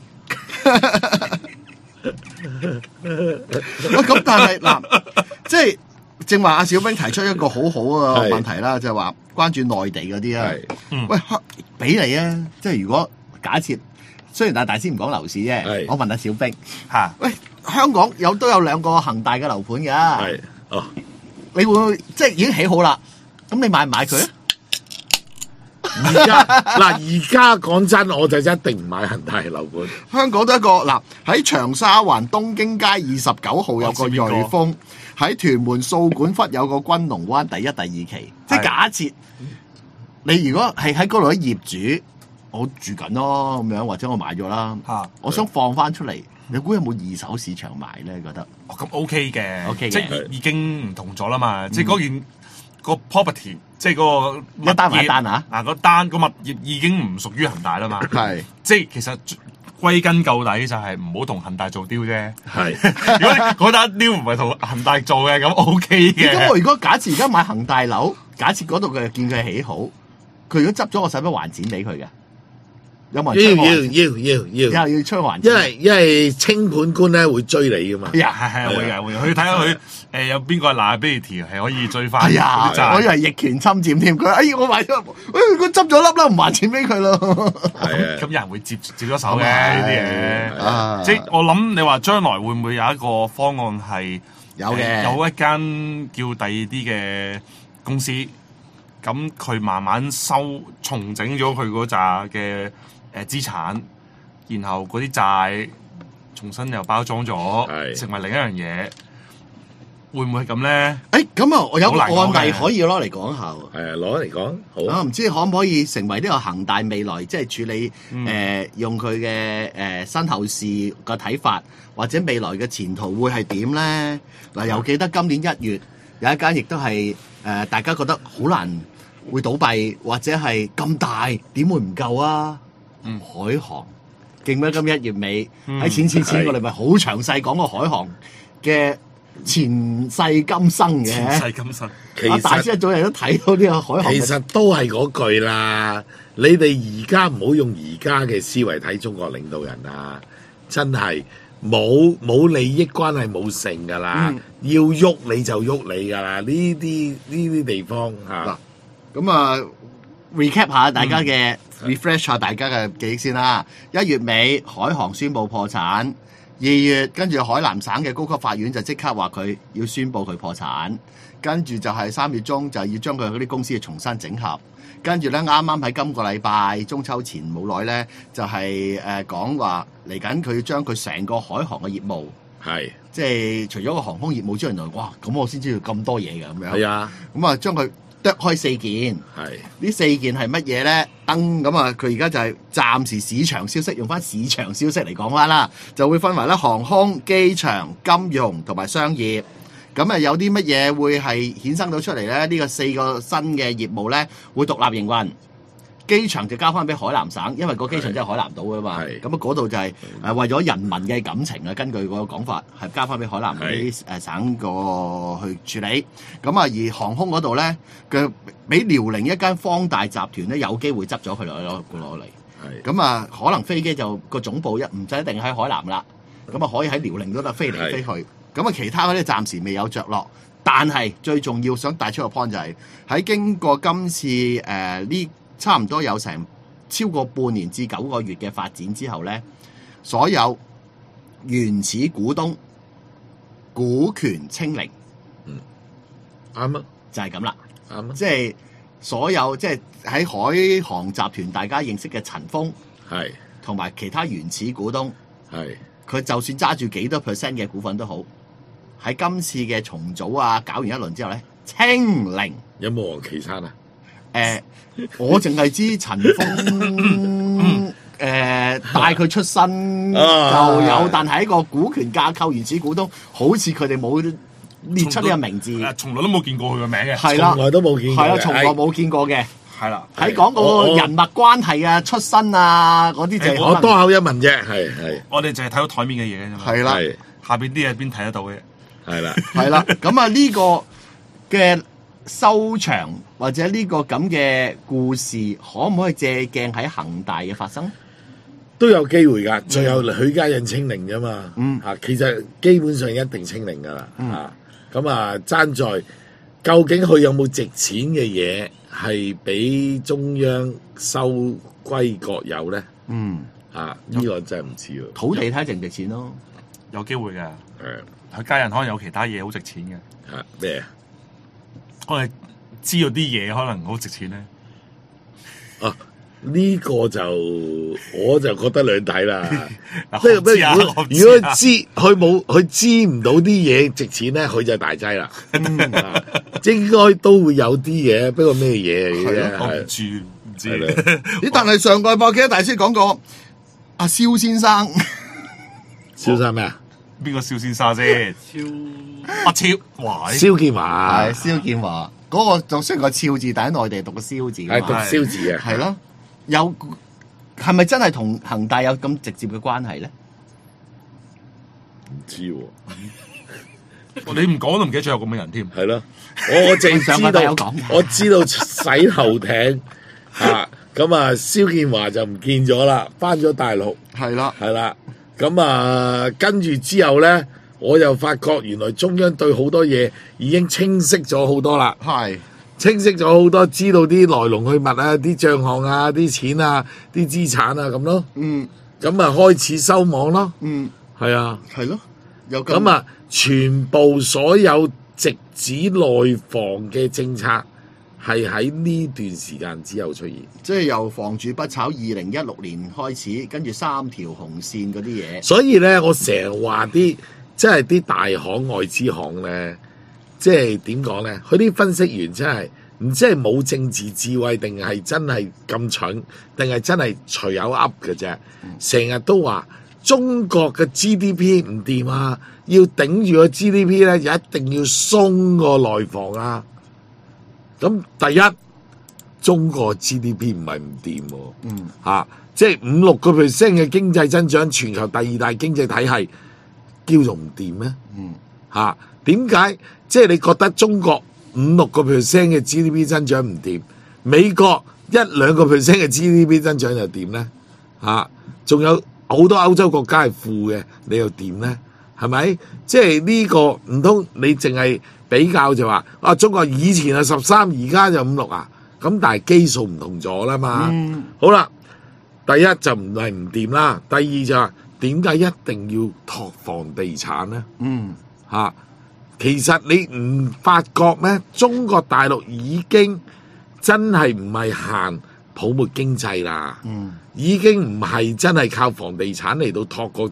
咁但係嗱，即係正話阿小兵提出一個好好嘅問題啦，就係話關注內地嗰啲啊。喂，俾你啊！即係如果假設，雖然大師唔講樓市啫，我問下小兵嚇。喂，香港都有兩個恒大嘅樓盤㗎。你會唔會即係已經起好啦？咁你買唔買佢啊？
而家講真，我就一定唔買恒大樓盤。
香港都一個嗱，喺長沙灣東京街29號有個瑞豐，喺屯門掃管笏有個君龍灣第一、第二期。即係假設你如果係喺嗰度啲業主，我住緊咯咁樣，或者我買咗啦，我想放翻出嚟，你估有冇二手市場買咧？覺得
咁 OK 嘅，即係已經唔同咗啦嘛，即係嗰件個 property。即係嗰個
一單埋單啊！
嗱，個單個物業已經唔屬於恒大啦嘛。
係，
即係其實歸根究底就係唔好同恒大做 deal 啫。
係，
如果嗰單 deal 唔係同恒大做嘅，咁 OK 嘅。
咁我如果假設而家買恒大樓，假設嗰度嘅見佢起好，佢如果執咗，我使乜還錢俾佢嘅？有冇人要出去還錢？
因為清盤官咧會追你噶嘛。
係會去睇下佢有邊個 liability 係可以追翻。
我以為逆權侵佔添。佢我買咗，佢執咗粒啦，唔還錢俾佢咯。
咁有人會接咗手嘅呢啲嘢。即係我諗你話將來會唔會有一個方案係
有嘅？
有一間叫第二啲嘅公司，咁佢慢慢重整咗佢嗰扎嘅資產，然後嗰啲債重新又包裝咗，成為另一樣嘢，會唔會咁咧？
咁啊，我有個案例可以攞嚟講下喎。
係啊，攞嚟講好啊。
唔知可唔可以成為呢個恒大未來即係處理用佢嘅身後事嘅睇法，或者未來嘅前途會係點咧？嗱，又記得今年1月有一間亦都係大家覺得好難會倒閉，或者係咁大點會唔夠啊？海航記唔記得今1月尾喺錢我哋咪好詳細講個海航嘅前世今生嘅。
前世今生，
其
大師
實
一早日都睇到呢個海航嘅。
其實都係嗰句啦，你哋而家唔好用而家嘅思維睇中國領導人啊，真係冇利益關係冇剩噶啦，要喐你就喐你噶啦，呢啲地方嚇。
咁啊 recap 下大家嘅 refresh 下大家嘅記憶先啦。1月尾海航宣布破產，2月跟住海南省嘅高級法院就即刻話佢要宣布佢破產，跟住就係3月中就要將佢嗰啲公司重新整合。跟住咧，啱啱喺今個禮拜中秋前冇耐咧，就係講話嚟緊，佢要將佢成個海航嘅業務，
係
即係除咗個航空業務之外，原來哇，咁我先知道咁多嘢嘅咁樣。
係啊，
咁啊將佢剁開4件，
係
呢4件係乜嘢咧？咁啊，佢而家就係暫時市場消息，用翻市場消息嚟講翻啦，就會分為咧航空、機場、金融同埋商業。咁啊，有啲乜嘢會係衍生到出嚟咧？呢個4個新嘅業務咧，會獨立營運。機場就交翻俾海南省，因為個機場真係海南島噶嘛。咁啊，嗰度就係為咗人民嘅感情啊，根據個講法係交翻俾海南嗰啲省個去處理。咁啊，而航空嗰度咧，佢俾遼寧一間方大集團咧有機會執咗佢攞嚟。咁啊，可能飛機就個總部唔使一定喺海南啦，咁啊可以喺遼寧都得飛嚟飛去。咁啊，其他嗰啲暫時未有着落，但係最重要想帶出個 point 就係喺經過今次呢差唔多有成超過半年至9個月嘅發展之後咧，所有原始股東股權清零，
啱啊，
就係咁啦，
啱啊，
即係所有即係喺海航集團大家認識嘅陳鋒
係
同埋其他原始股東
係，
佢就算揸住幾多 percent 嘅股份都好。喺今次嘅重組啊，搞完一輪之後咧，清零。
有冇黃岐山啊？
我淨係知陳鋒帶佢出身就有，但係一個股權架構原始股東，好似佢哋冇列出呢個名字，
從來都冇見過佢嘅名嘅，
係啦，
從來都冇見過，
係啦，從來冇見過嘅，
係啦。
喺講嗰個人脈關係啊、出身啊嗰啲就
我多口一問啫，係
我哋淨係睇到台面嘅嘢啫嘛，
係啦，
下邊啲嘢邊睇得到嘅。
係啦，
係啦，咁啊呢個嘅收場或者呢個咁嘅故事，可唔可以借鏡喺恒大嘅發生？
都有機會㗎，最後許家印清零啫嘛，其實基本上一定清零㗎啦，咁啊爭在究竟佢有冇值錢嘅嘢係俾中央收歸國有咧？呢個真係唔知喎。
土地睇值唔值錢咯，
有機會嘅。佢家人可能有其他嘢好值錢嘅。
咩？
可能知道啲嘢可能好值錢咧。
呢個就我就覺得兩睇啦。
即係
如果佢知唔到啲嘢值錢咧，佢就大劑啦。應該都會有啲嘢，不過咩嘢嚟嘅？
我唔知。
咦？但係上個禮拜記得大師講過阿蕭先生，
蕭生咩啊？
邊個蕭先生先？阿超，哇！
蕭建華
係蕭建華，嗰個就雖然個超字，但喺內地讀個蕭字，
係讀蕭字啊，
係咯。有係咪真係同恒大有咁直接嘅關係咧？
唔知喎，
你唔講都唔記得仲有咁嘅人添。
係咯，我淨知道，我知道洗頭艇咁啊，蕭建華就唔見咗啦，翻咗大陸。
係啦，
係啦。咁啊，跟住之後咧，我又發覺原來中央對好多嘢已經清晰咗好多啦。
係
清晰咗好多，知道啲來龍去脈啊，啲帳項啊，啲錢啊，啲資產啊咁咯。咁啊開始收網咯。係啊。
係咯。有
咁啊，全部所有直指內房嘅政策係喺呢段時間之後出現。即
係由房住不炒2016年開始，跟住3條紅線嗰啲嘢。
所以咧，我成日話啲即係啲大行外資行咧。即係點講咧？佢啲分析員真係唔知係冇政治智慧，定係真係咁蠢，定係真係隨口噏嘅啫。成日都話中國嘅 GDP 唔掂啊，要頂住個 GDP 咧，就一定要鬆個內房啊。咁第一，中國 GDP 唔係唔掂喎，即係5-6% 嘅經濟增長，全球第2大經濟體系，叫做唔掂咩？ 點解即係你覺得中國5-6% 嘅 GDP 增長唔掂，美國1-2% 嘅 GDP 增長又點咧？仲有好多歐洲國家係負嘅，你又點咧？係咪？即係呢個唔通你淨係比較就話中國以前係13，而家就5-6啊？咁但係基數唔同咗啦嘛。好啦，第一就唔係唔掂啦，第二就話點解一定要托房地產咧？其實你唔發覺咩？中國大陸已經真係唔係行泡沫經濟啦，已經唔係真係靠房地產嚟到托個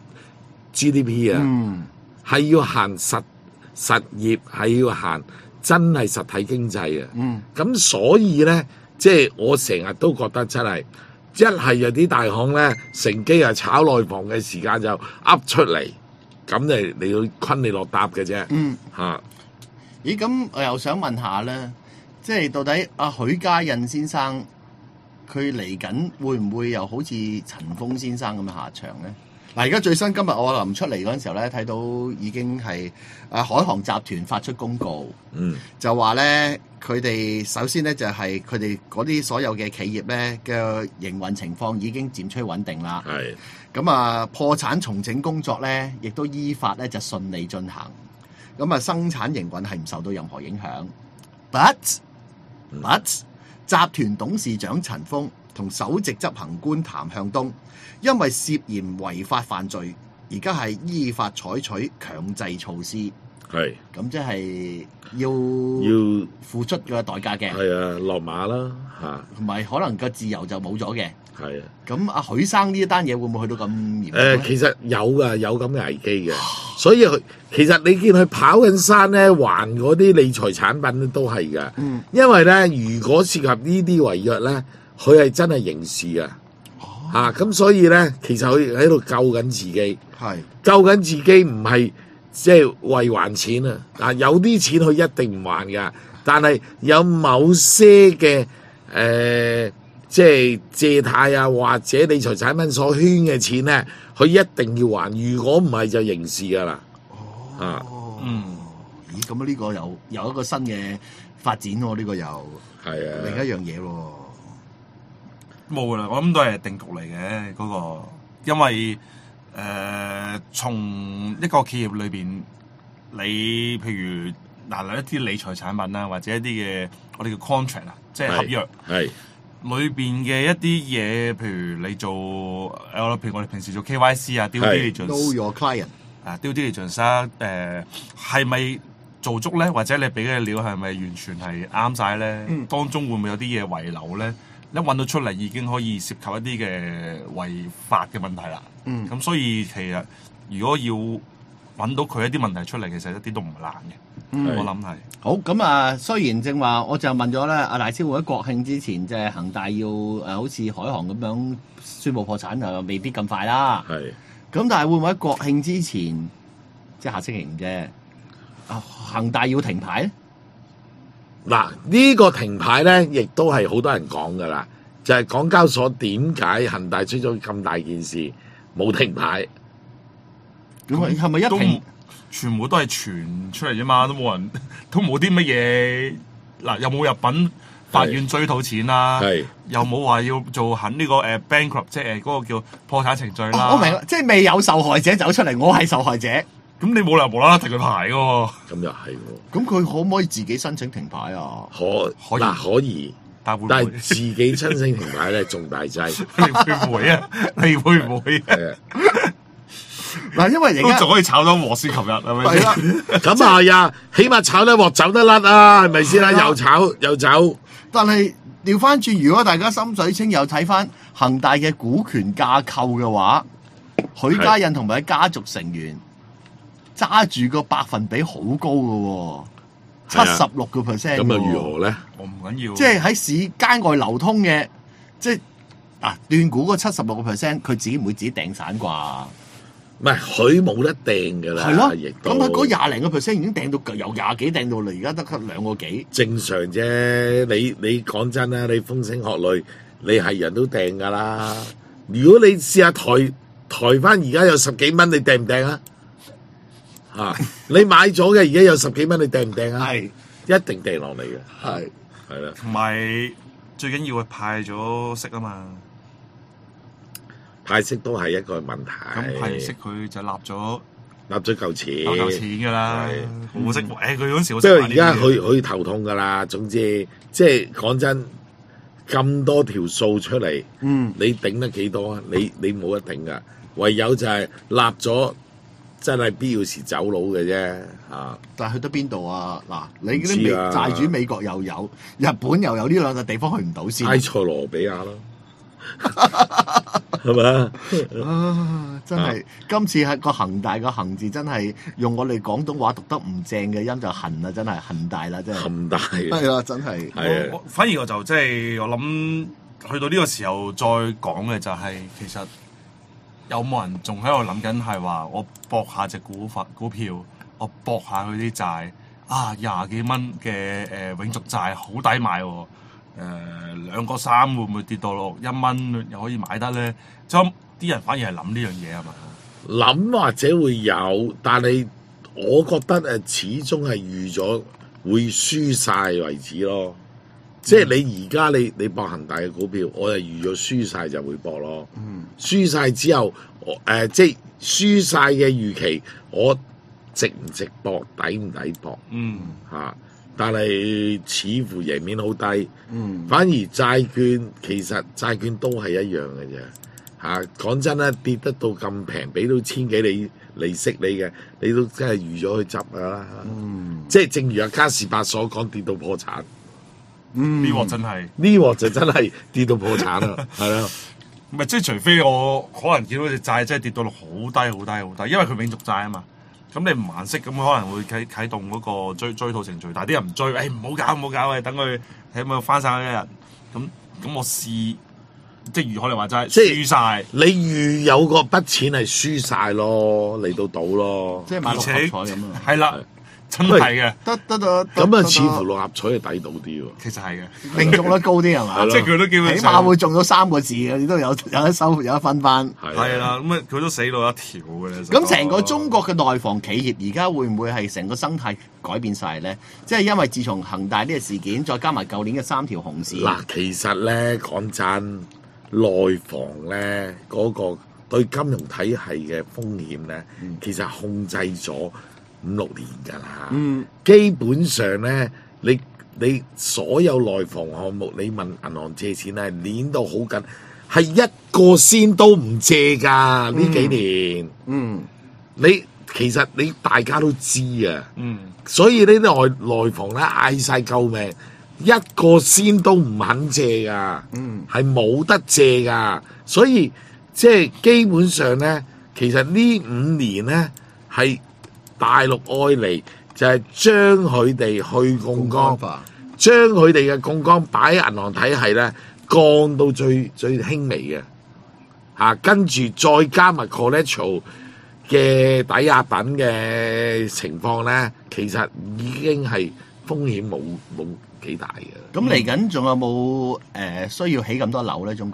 GDP 啊，係要行實業，係要行真係實體經濟啊。咁所以咧，即係我成日都覺得真係一係有啲大行咧，乘機啊炒內房嘅時間就噏出嚟。咁你要昆你落搭嘅啫。
咦？咁我又想問下咧，即係到底阿許家印先生佢嚟緊會唔會又好似陳鋒先生咁嘅下場咧？嗱，而家最新今日我臨出嚟嗰陣時候咧，睇到已經係海航集團發出公告，就話咧佢哋首先咧就係佢哋嗰啲所有嘅企業咧嘅營運情況已經漸趨穩定啦。咁啊，破產重整工作咧，亦都依法咧就順利進行。咁啊，生產營運係唔受到任何影響。But 集團董事長陳鋒同首席執行官譚向東，因為涉嫌違法犯罪，而家係依法採取強制措施。咁即係要付出嘅代價嘅。
落馬啦
同埋可能個自由就冇咗嘅。咁阿許生呢一單嘢會唔會去到咁嚴重？
其實有咁嘅危機嘅，所以其實你見佢跑緊山咧，還嗰啲理財產品咧都係㗎。因為咧，如果涉及呢啲違約咧，佢係真係刑事啊。咁所以咧，其實佢喺度救緊自己，救緊自己唔係即係為還錢啊。有啲錢佢一定唔還㗎，但係有某些嘅即係借貸啊，或者理財產品所圈嘅錢咧，佢一定要還。如果唔係就刑事噶啦。
咦，咁呢個有一個新嘅發展喎，呢個又另一樣嘢喎。
冇噶啦，我諗都係定局嚟嘅嗰個，因為從一個企業裏邊，你譬如一啲理財產品啦，或者一啲嘅我哋叫 contract 啊，即係合約。裏邊嘅一啲嘢，譬如你做譬如我哋平時做 KYC 啊 ，due diligence，know
your client
，due diligence 係咪做足咧？或者你俾嘅料係咪完全係啱晒咧？當中會唔會有啲嘢遺留咧？一揾到出嚟已經可以涉及一啲嘅違法嘅問題啦。咁所以其實如果要揾到佢一啲問題出嚟，其實一啲都唔難嘅。我諗係
好咁啊！雖然正話，我就問咗咧，阿大師傅喺國慶之前，即係恒大要好似海航咁樣宣布破產，就未必咁快啦。咁但係會唔會喺國慶之前，即係下星期五啫？恒大要停牌咧？
嗱，呢個停牌咧，亦都係好多人講噶啦，就係港交所點解恒大出咗咁大件事冇停牌？
咁係咪一停？
全部都係傳出嚟啫嘛，都冇啲乜嘢嗱，又冇入稟法院追討錢啦，又冇話要做呢個bankrupt， 即係嗰個叫破產程序啦。我明啦，即係未有受害者走出嚟，我係受害者。咁你冇理由無啦啦停佢牌㗎喎。咁又係喎。咁佢可唔可以自己申請停牌啊？可以，但係自己申請停牌咧，重大劑。你會唔會啊？你會唔會？嗱，因為而家仲可以炒到和事，琴日係咪先？咁係啊，起碼炒得鑊走得甩啊，係咪先啦？又炒又走。但係調翻轉，如果大家心水清，又睇翻恒大嘅股權架構嘅話，許家印同埋家族成員揸住個百分比好高嘅喎，76%。咁又如何咧？我唔緊要。即係喺市街外流通嘅，即係斷估嗰76%，佢自己唔會自己掟散啩？唔係，佢冇得掟㗎啦。係咯，咁佢嗰20零個 percent 已經掟到由廿幾掟到嚟，而家得2個幾。正常啫，你講真啦，你風聲鶴唳，你係人都掟㗎啦。如果你試下抬翻而家有10幾蚊，你掟唔掟啊？
你買咗嘅而家有10幾蚊，你掟唔掟啊？
係
一定掟落嚟嘅，係啦。
同埋最緊要係派咗息啊嘛，
派息都係一個問題。
咁派息佢就立咗
嚿錢
㗎啦，好識佢嗰陣時好
即係而家
識玩呢啲嘢
佢頭痛㗎啦。總之即係講真，咁多條數出嚟，你頂得幾多啊？你冇得頂㗎，唯有就係立咗。真係必要時走佬嘅啫，
但係去得邊度啊？嗱，你嗰啲債主美國又有，日本又有，呢兩個地方去唔到先。
埃塞羅比亞咯，係咪
啊？真係今次係個恒大個恒字，真係用我哋廣東話讀得唔正嘅音就恨啦，真係恒大啦，真係。
恒大
係啊，真係。
係啊，
反而我就即係我諗去到呢個時候再講嘅就係其實。有冇人仲喺度諗緊係話我搏下隻股票，我搏下佢啲債啊20幾蚊嘅永續債好抵買喎，2個3會唔會跌到落1蚊又可以買得咧？即係啲人反而係諗呢樣嘢係嘛？
諗或者會有，但係我覺得始終係預咗會輸晒為止咯。即係你而家你博恒大嘅股票，我就預咗輸晒就會博咯。輸晒之後，即係輸晒嘅預期，我值唔值博，抵唔抵博？但係似乎贏面好低。反而債券其實債券都係一樣嘅啫。講真啦，跌得到咁平，俾到1000幾利息你嘅，你都真係預咗去執㗎啦。即係正如阿嘉士伯所講，跌到破產。
呢鑊真係，
呢鑊就真係跌到破產啦，係啦。
唔係即係除非我可能見到隻債真係跌到落好低好低好低，因為佢永續債啊嘛。咁你唔還息，咁可能會啟動嗰個追討程序。但係啲人唔追，唔好搞唔好搞，等佢起碼翻晒一日。咁我試，即係如可你話齋，輸晒。你
預有個筆錢係輸晒咯，嚟到賭咯，
即係買六合彩咁啊。
係啦。真係嘅，
得
咁啊，似乎六合彩係抵到啲喎。
其實係嘅，
命中率高啲係嘛？
即係佢都基本上
起碼會中到3個字嘅，你都有得收有得分翻。
係啦，咁啊佢都死到一條嘅咧。
咁成個中國嘅內房企業而家會唔會係成個生態改變晒咧？即係因為自從恒大呢個事件，再加埋舊年嘅3條紅線。
嗱，其實咧講真，內房咧嗰個對金融體系嘅風險咧，其實控制咗5、6年㗎啦，基本上咧，你所有內房項目，你問銀行借錢咧，攣到好緊，係一個仙都唔借㗎呢幾年。你其實你大家都知啊，所以呢啲內房咧嗌晒救命，一個仙都唔肯借㗎，係冇得借㗎。所以即係基本上咧，其實呢5年咧係。大陸愛嚟就係將佢哋去槓桿，將佢哋嘅槓桿擺喺銀行體系咧，降到最輕微嘅，跟住再加埋 collateral 嘅抵押品嘅情況咧，其實已經係風險冇幾大嘅。
咁嚟緊仲有冇需要起咁多樓咧？中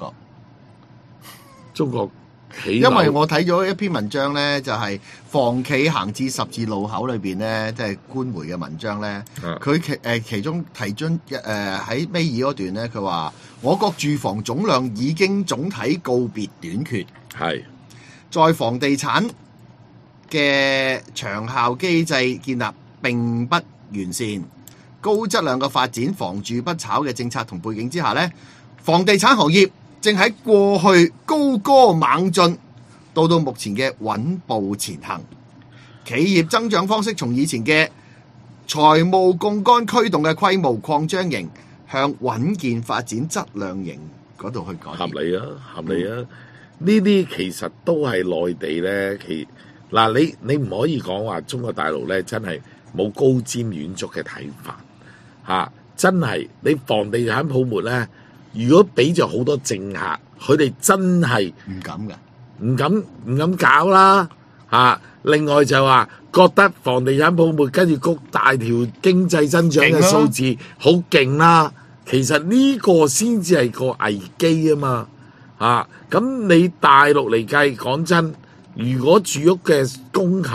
國。因為我睇咗一篇文章咧，就係房企行至十字路口裏邊咧，即係官媒嘅文章咧。佢其中提出喺尾二嗰段咧，佢話我國住房總量已經總體告別短缺，
係
在房地產嘅長效機制建立並不完善，高質量嘅發展房住不炒嘅政策同背景之下咧，房地產行業正喺過去高歌猛進，到目前嘅穩步前行。企業增長方式從以前嘅財務槓桿驅動嘅規模擴張型，向穩健發展質量型嗰度去改變。
合理啊，合理啊！呢啲其實都係內地咧，你唔可以講話中國大陸咧真係冇高瞻遠矚嘅睇法真係你房地產泡沫咧。如果俾咗好多政客，佢哋真係
唔敢嘅，
唔敢搞啦另外就話覺得房地產泡沫跟住谷大條經濟增長嘅數字好勁啦，其實呢個先至係個危機啊嘛咁你大陸嚟計，講真，如果住屋嘅供求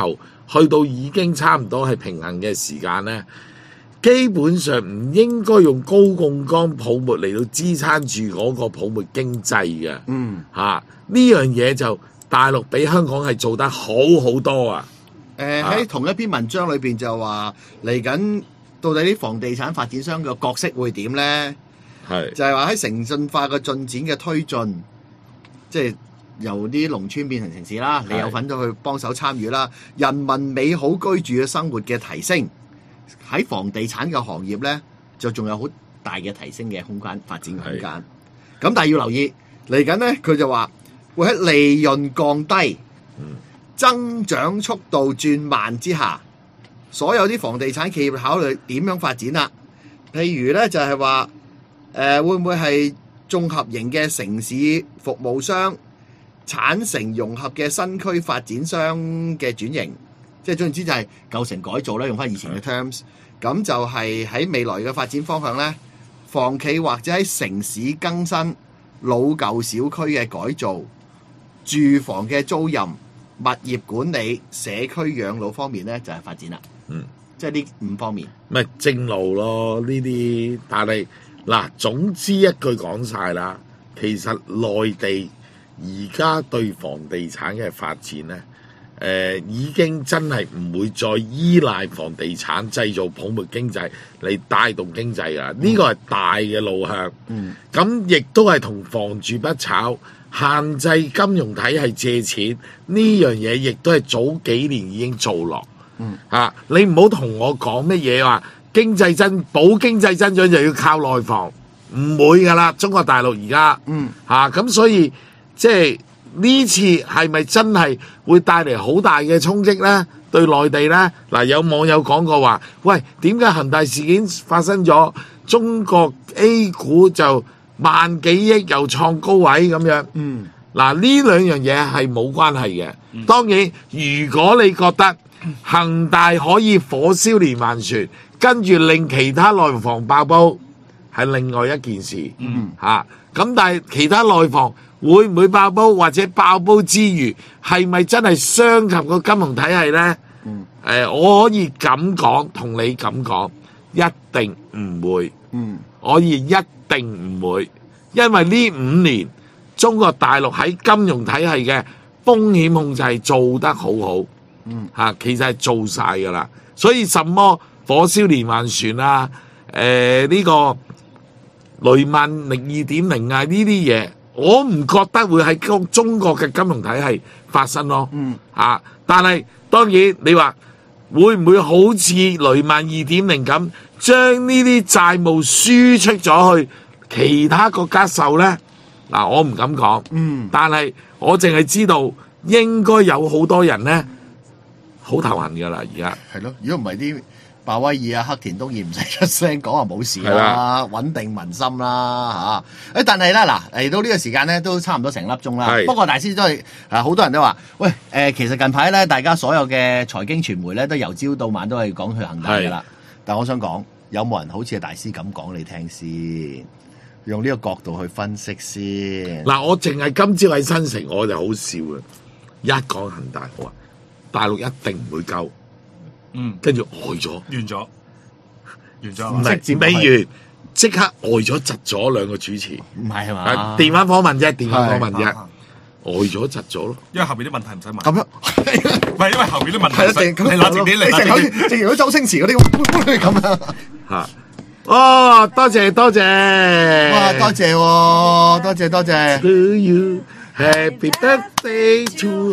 去到已經差唔多係平衡嘅時間咧，基本上唔應該用高槓桿泡沫嚟到支撐住嗰個泡沫經濟嘅。呢樣嘢就大陸比香港係做得好好多啊！
喺同一篇文章裏邊就話嚟緊，到底啲房地產發展商嘅角色會點呢？就係話喺城鎮化嘅進展嘅推進，即係由啲農村變成城市啦，你有份都去幫手參與啦。人民美好居住嘅生活嘅提升，喺房地產嘅行業呢，就仲有好大嘅提升嘅空間、發展空間。咁但係要留意嚟緊呢，佢就話會喺利潤降低、增長速度轉慢之下，所有啲房地產企業考慮點樣發展啦。譬如呢，就係話會唔會係綜合型嘅城市服務商、產城融合嘅新區發展商嘅轉型，即係總言之就係舊城改造啦，用翻以前嘅 terms。咁就係喺未來嘅發展方向呢，房企或者喺城市更新老舊小區嘅改造、住房嘅租賃、物業管理、社區養老方面呢，就係發展啦。即係呢5方面。
咪正路咯，呢啲。但係嗱，總之一句講晒啦，其實內地而家對房地產嘅發展呢，已經真係唔會再依賴房地產製造泡沫經濟嚟帶動經濟㗎。呢個係大嘅路向。咁亦都係同房住不炒、限制金融體系借錢呢樣嘢，亦都係早幾年已經做落。你唔好同我講乜嘢話經濟保經濟增長就要靠內房，唔會噶啦。中國大陸而家咁所以即係呢次係咪真係會帶嚟好大嘅衝擊呢？對內地呢？嗱，有網友講過話，喂，點解恒大事件發生咗，中國 A 股就萬幾億又創高位咁樣？嗱，呢兩樣嘢係冇關係嘅。當然，如果你覺得恒大可以火燒連環船，跟住令其他內房爆煲，係另外一件事。咁但係其他內房會唔會爆煲，或者爆煲之餘係咪真係傷及個金融體系呢？我可以咁講，同你咁講，一定唔會。我亦一定唔會，因為呢5年中國大陸喺金融體系嘅風險控制做得好好。其實係做晒噶啦，所以什麼火燒連環船啊，呢個雷曼2.0啊，呢啲嘢，我唔覺得會喺中國嘅金融體系發生咯。但係當然你話會唔會好似雷曼2.0咁，將呢啲債務輸出咗去其他國家受呢？我唔敢講。但係我淨係知道應該有好多人呢。好頭痕㗎啦，而家
係咯。如果唔係啲鮑威爾啊、黑田東彥唔使出聲講話冇事啦，穩定民心啦嚇。但係咧嗱，嚟到呢個時間咧都差唔多成粒鐘啦。不過大師都係好多人都話，喂其實近排咧大家所有嘅財經傳媒咧都由朝到晚都係講去恒大㗎啦。但我想講，有冇人好似大師咁講你聽先？用呢個角度去分析先。
嗱，我淨係今朝喺新城我就好笑嘅，一講恒大我話大陸一定唔會救，跟住呆咗，
完咗，
唔係未完，即刻呆咗，窒咗2個主持，
唔係嘛？
電話訪問啫，呆咗窒咗咯。
因為後邊啲問題唔使問。
咁樣，
唔係因為後邊啲問題，你攞自己嚟，
正如周星馳嗰啲咁樣
嚇。哦，多謝，
哇，多謝。
To you, Happy birthday to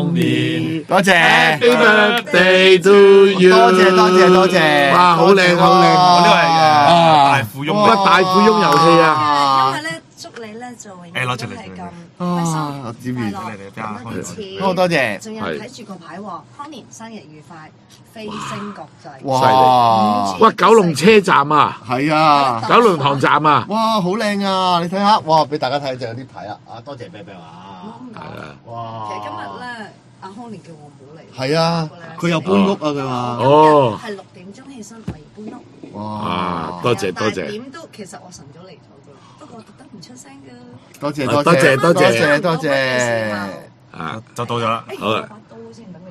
Honey，
多謝
Happy birthday to you，
多謝，
哇，好靚，
我呢個係大富翁，
乜大富翁遊戲啊？
因為咧祝你咧就永遠都係咁開心快樂咁多次，
好多謝，
仲有睇住個牌喎，康年生日愉快，飛升國際，
哇，
九龍車站啊，
係啊，
九龍塘站啊，
哇，好靚啊！你睇下，哇，俾大家睇就有啲牌啊，多謝啤啤啊，
係啊，哇，其實今日咧，阿康年叫我唔好嚟，
係啊，佢又搬屋啊，佢話，
哦，係6點鐘起身嚟搬屋，
哇，多謝，
但係點都其實我晨早嚟咗㗎，不過特登唔出聲㗎，
多謝，
啊，
就到咗啦，
好
好啦。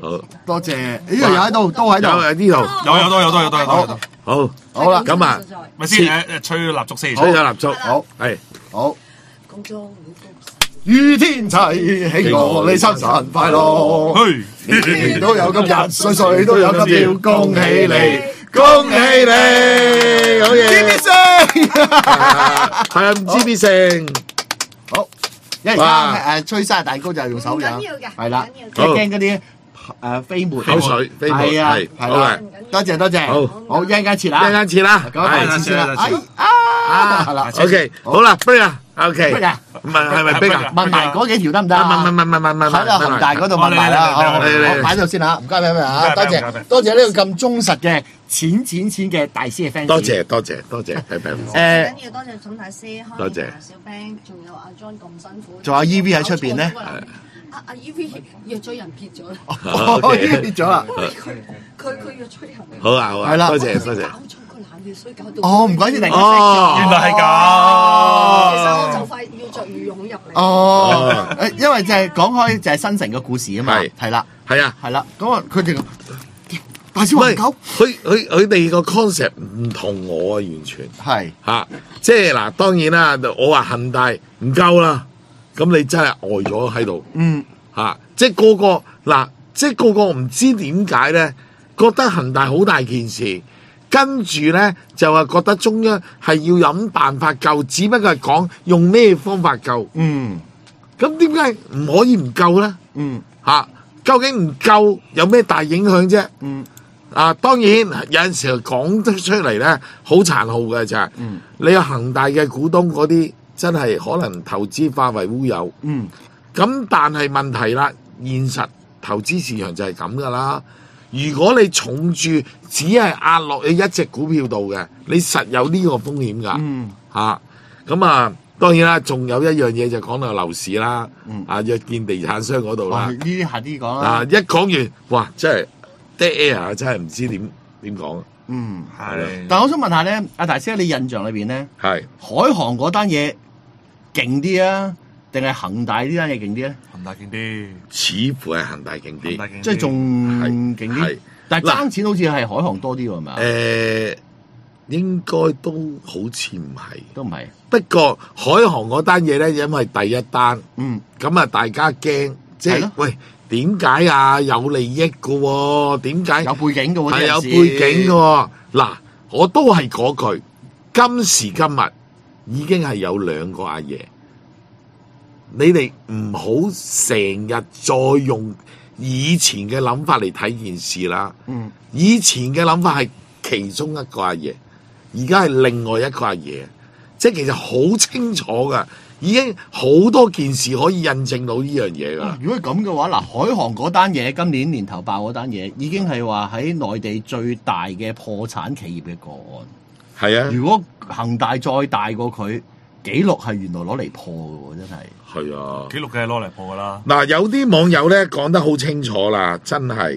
好
多謝，呢度有喺度，都喺度，
有呢度，
有。
好啦，
咁啊，
咪先吹蠟燭先，
吹咗蠟燭，
好
係
好。
恭祝
與天齊，希望你生辰快樂，年年都有今日，歲歲都有今朝，恭喜你，恭喜你，好嘢！知必勝，
係啊，唔知必勝。
好，因為而家吹生日蛋糕就係用手掌，係啦，即係驚嗰啲飛沫、
口水、飛沫，
係啊，係啦，多謝多謝，好，一陣間切啦，
一陣間切啦，
係先啦，係啦
，OK，好啦，不如啊，OK，問係咪逼啊？
問埋嗰幾條得唔得？
問，
喺個恒大嗰度問埋啦，好，擺度先嚇，唔該咩嚇，多謝呢個咁忠實嘅錢嘅大師嘅 fans，
多謝，
緊要多謝總大師，
多謝
小兵，仲有阿 John 咁辛苦，
仲有 EV 喺出邊咧。
阿 EV 約咗人撇咗啦，
撇咗啦，
佢約咗人，
好啊，
係啦，
多謝。
搞錯個冷氣，所以搞到
唔怪之突然間
原來係咁。
其實我就快要着羽絨入嚟。
因為就係講開就係新城嘅故事啊嘛，係啦，
係啊，
係啦，咁啊佢哋大小黃狗，
佢哋個 concept 唔同我啊，完全
係
嚇，即係嗱，當然啦，我話恒大唔夠啦。咁你真係呆咗喺度，即係個個唔知點解咧，覺得恒大好大件事，跟住咧就話覺得中央係要諗辦法救，只不過係講用咩方法救。咁點解唔可以唔救咧？究竟唔救有咩大影響啫？當然有陣時候講得出嚟咧，好殘酷嘅就係，你有恒大嘅股東嗰啲。真係可能投資化為烏有，咁但係問題啦，現實投資市場就係咁噶啦。如果你重注只係壓落你一隻股票度嘅，你實有呢個風險噶。咁當然啦，仲有一樣嘢就講到樓市啦，約見地產商嗰度啦。
呢啲下啲講啦。
一講完，哇！真係 dead air，真係唔知點講。
係。但係我想問下咧，阿大師喺你印象裏邊咧，
係
海航嗰單嘢勁啲啊，定係恒大呢單嘢勁啲咧？
恒大勁啲，
似乎係恒大勁啲，
即係仲勁啲。但係爭錢好似係海航多啲喎，係咪？
應該都好似唔係，
都唔係。
不過海航嗰單嘢咧，因為第一單，咁啊大家驚，即係喂點解啊有利益嘅喎？點解
有背景嘅喎？
係有背景嘅喎。嗱，我都係嗰句，今時今日。已經係有兩個阿爺，你哋唔好成日再用以前嘅諗法嚟睇件事啦。以前嘅諗法係其中一個阿爺，而家係另外一個阿爺，即係其實好清楚噶，已經好多件事可以印證到呢樣嘢噶。
如果係咁嘅話，嗱，海航嗰單嘢今年年頭爆嗰單嘢，已經係話喺內地最大嘅破產企業嘅個案。係啊，如果恒大再大過佢，紀錄係原來攞嚟破嘅喎，真係。係啊，
紀錄梗係攞嚟破噶啦。
嗱，有啲網友咧講得好清楚啦，真係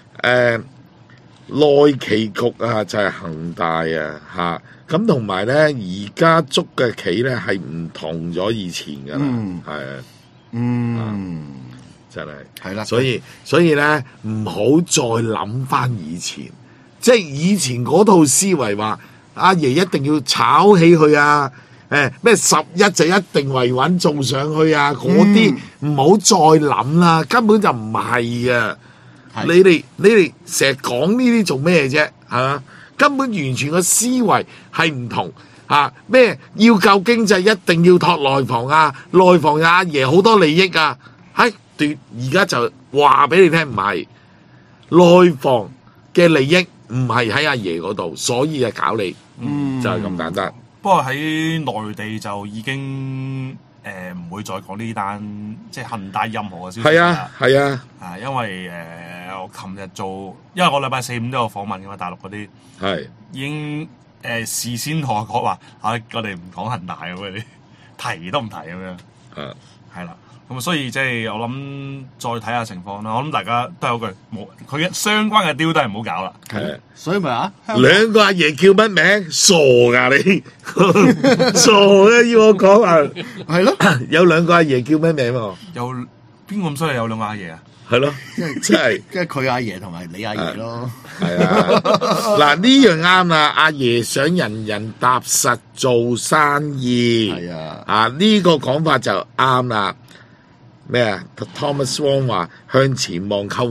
內企局啊，就係恒大啊嚇，咁同埋咧而家捉嘅棋咧係唔同咗以前噶啦，係真係係啦，所以咧唔好再諗翻以前，即係以前嗰套思維話。阿爺一定要炒起佢啊！咩11就一定維穩做上去啊！嗰啲唔好再諗啦，根本就唔係啊！你哋成日講呢啲做咩啫？係嘛？根本完全個思維係唔同啊！咩要救經濟一定要托內房啊！內房阿爺好多利益啊！而家就話俾你聽唔係內房嘅利益唔係喺阿爺嗰度，所以就搞你。就係咁簡單。
不過喺內地就已經唔會再講呢單即係恒大任何嘅消息啦。
係啊，
因為我琴日因為我禮拜4、5都有訪問㗎嘛，大陸嗰啲係已經事先同我講話我哋唔講恒大咁你提都唔提咁樣。係啦。咁所以即係我諗再睇下情況啦。我諗大家都有句冇佢嘅相關嘅雕都係唔好搞啦。
係，所以咪
兩個阿爺叫乜名？傻噶你，傻嘅要我講啊？係咯，有兩個阿爺叫咩名喎？
有邊個咁犀利？有兩個阿爺啊？
係咯，真係
即係佢阿爺同埋你阿爺咯。
係啊，嗱呢樣啱啦，阿爺想人人踏實做生意，
係啊，
啊呢個講法就啱啦。咩啊 ？Thomas Wong 話向前望救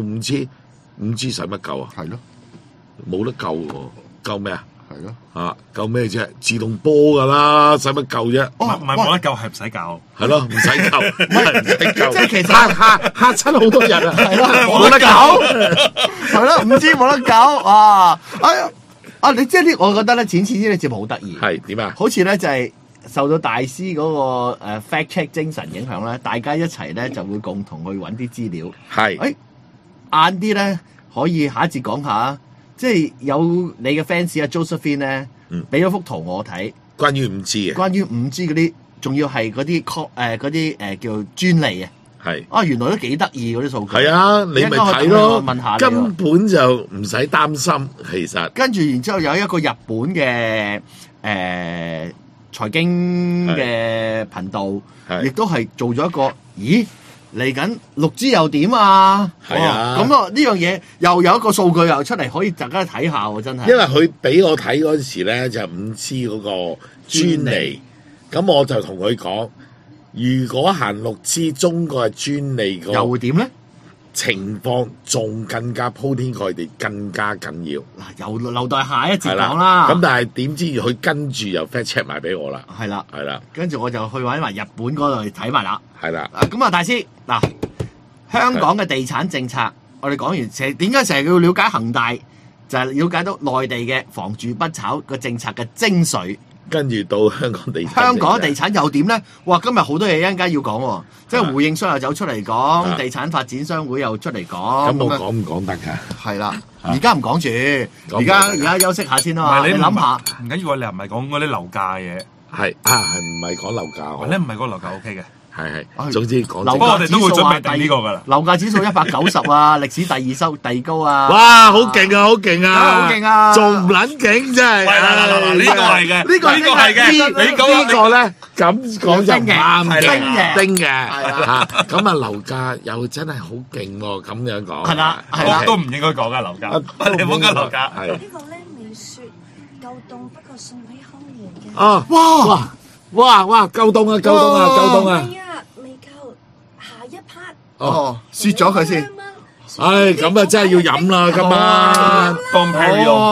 5G 使乜救啊？
係咯，
冇得救喎，救咩啊？
係咯，
啊救咩啫？自動波噶啦，使乜救啫？
唔係冇得救，係唔使救。
係咯，唔使救，唔使救，
即係其實
嚇親好多人啊！
係咯，冇得救，係咯，5G冇得救啊！哎呀，你即係呢？我覺得咧，剪錢呢個節目好得意。
係點啊？
好似咧就係受到大師嗰個fact check 精神影響咧，大家一齊咧就會共同去揾啲資料。
係，
晏啲咧可以下一節講下，即係有你嘅 fans 啊 Josephine 咧，俾咗幅圖我睇，
關於5G 嘅，
關於5G嗰啲，仲要係嗰啲叫專利啊。
係
啊，原來都幾得意嗰啲數據。
係啊，你咪睇咯，
問下
根本就唔使擔心，其實。
跟住然之後有一個日本嘅財經嘅頻道，亦都係做咗一個，咦嚟緊6G又點啊？
係啊，
咁啊呢樣嘢又有一個數據又出嚟，可以大家睇下喎，真係。
因為佢俾我睇嗰陣時咧，就係5G嗰個專利，咁我就同佢講，如果行6G，中國係專利個，
又會點咧？
情況仲更加鋪天蓋地，更加緊要。
嗱，又留待下一節講啦。
咁但係點知佢跟住又 fact check 埋俾我啦。
係啦，
係啦。跟
住我就去揾埋日本嗰度睇埋啦。
係啦。
咁啊，大師嗱，香港嘅地產政策，我哋講完，點解成日要了解恒大，就係了解到內地嘅房住不炒個政策嘅精髓。
跟住到香港地產，
香港地產又點咧？哇！今日好多嘢一陣間要講喎，即係回應商又走出嚟講，地產發展商會又出嚟講。
咁我講唔講得㗎？
係啦，而家唔講住，而家休息下先啊嘛。你諗下，
唔緊要，你唔係講嗰啲樓價嘢。
係唔係講樓價？
你唔係講樓價 OK 嘅。係，
總之講
樓價指數啊，呢個㗎啦。樓價指數190啊，歷史第二高啊！
哇，好勁啊，好勁啊，
好勁啊！
仲唔撚勁真係？
呢個係嘅，呢個係嘅。
你講呢個咧，咁講就啱嘅，丁嘅
嚇。
咁啊，樓價又真係好勁喎，咁樣講。
係啦，係啦，
都唔應該講㗎樓價。你唔好講樓價。
呢個咧未雪夠凍，不過送俾康源嘅。
哦，哇，夠凍啊，夠凍啊，夠凍啊！
未夠，下一 part。
哦，雪咗佢先。
唉，咁啊真係要飲啦，今晚
當 Perry 用。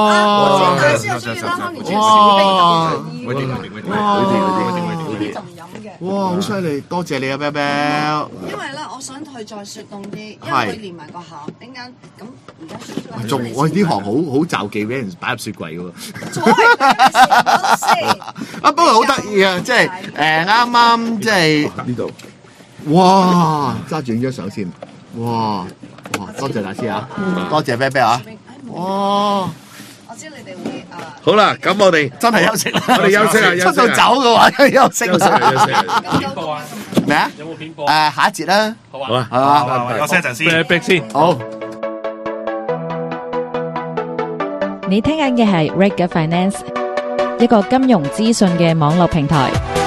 哇，好犀利！多謝你啊，Bell Bell。
因為咧，我想佢再雪凍啲，因為佢連埋個盒，點解咁而家雪咗？
仲我呢行好罩忌，俾人擺入雪櫃喎。不過好得意啊，即係啱啱即係
呢度。
哇！揸住影張相先。哇！多謝大師啊，多謝 Bell Bell 啊。哇！
我知你哋會
好啦，咁我哋
真係休息啦，
我哋休息啦，
出到走嘅話，休息啦。
片播啊？
咩啊？
有冇片播？
下一節啦。
好啊，
係嘛？
休息一陣先。
逼先。
好。
你聽緊嘅係 Reg Finance，一個金融資訊嘅網絡平台。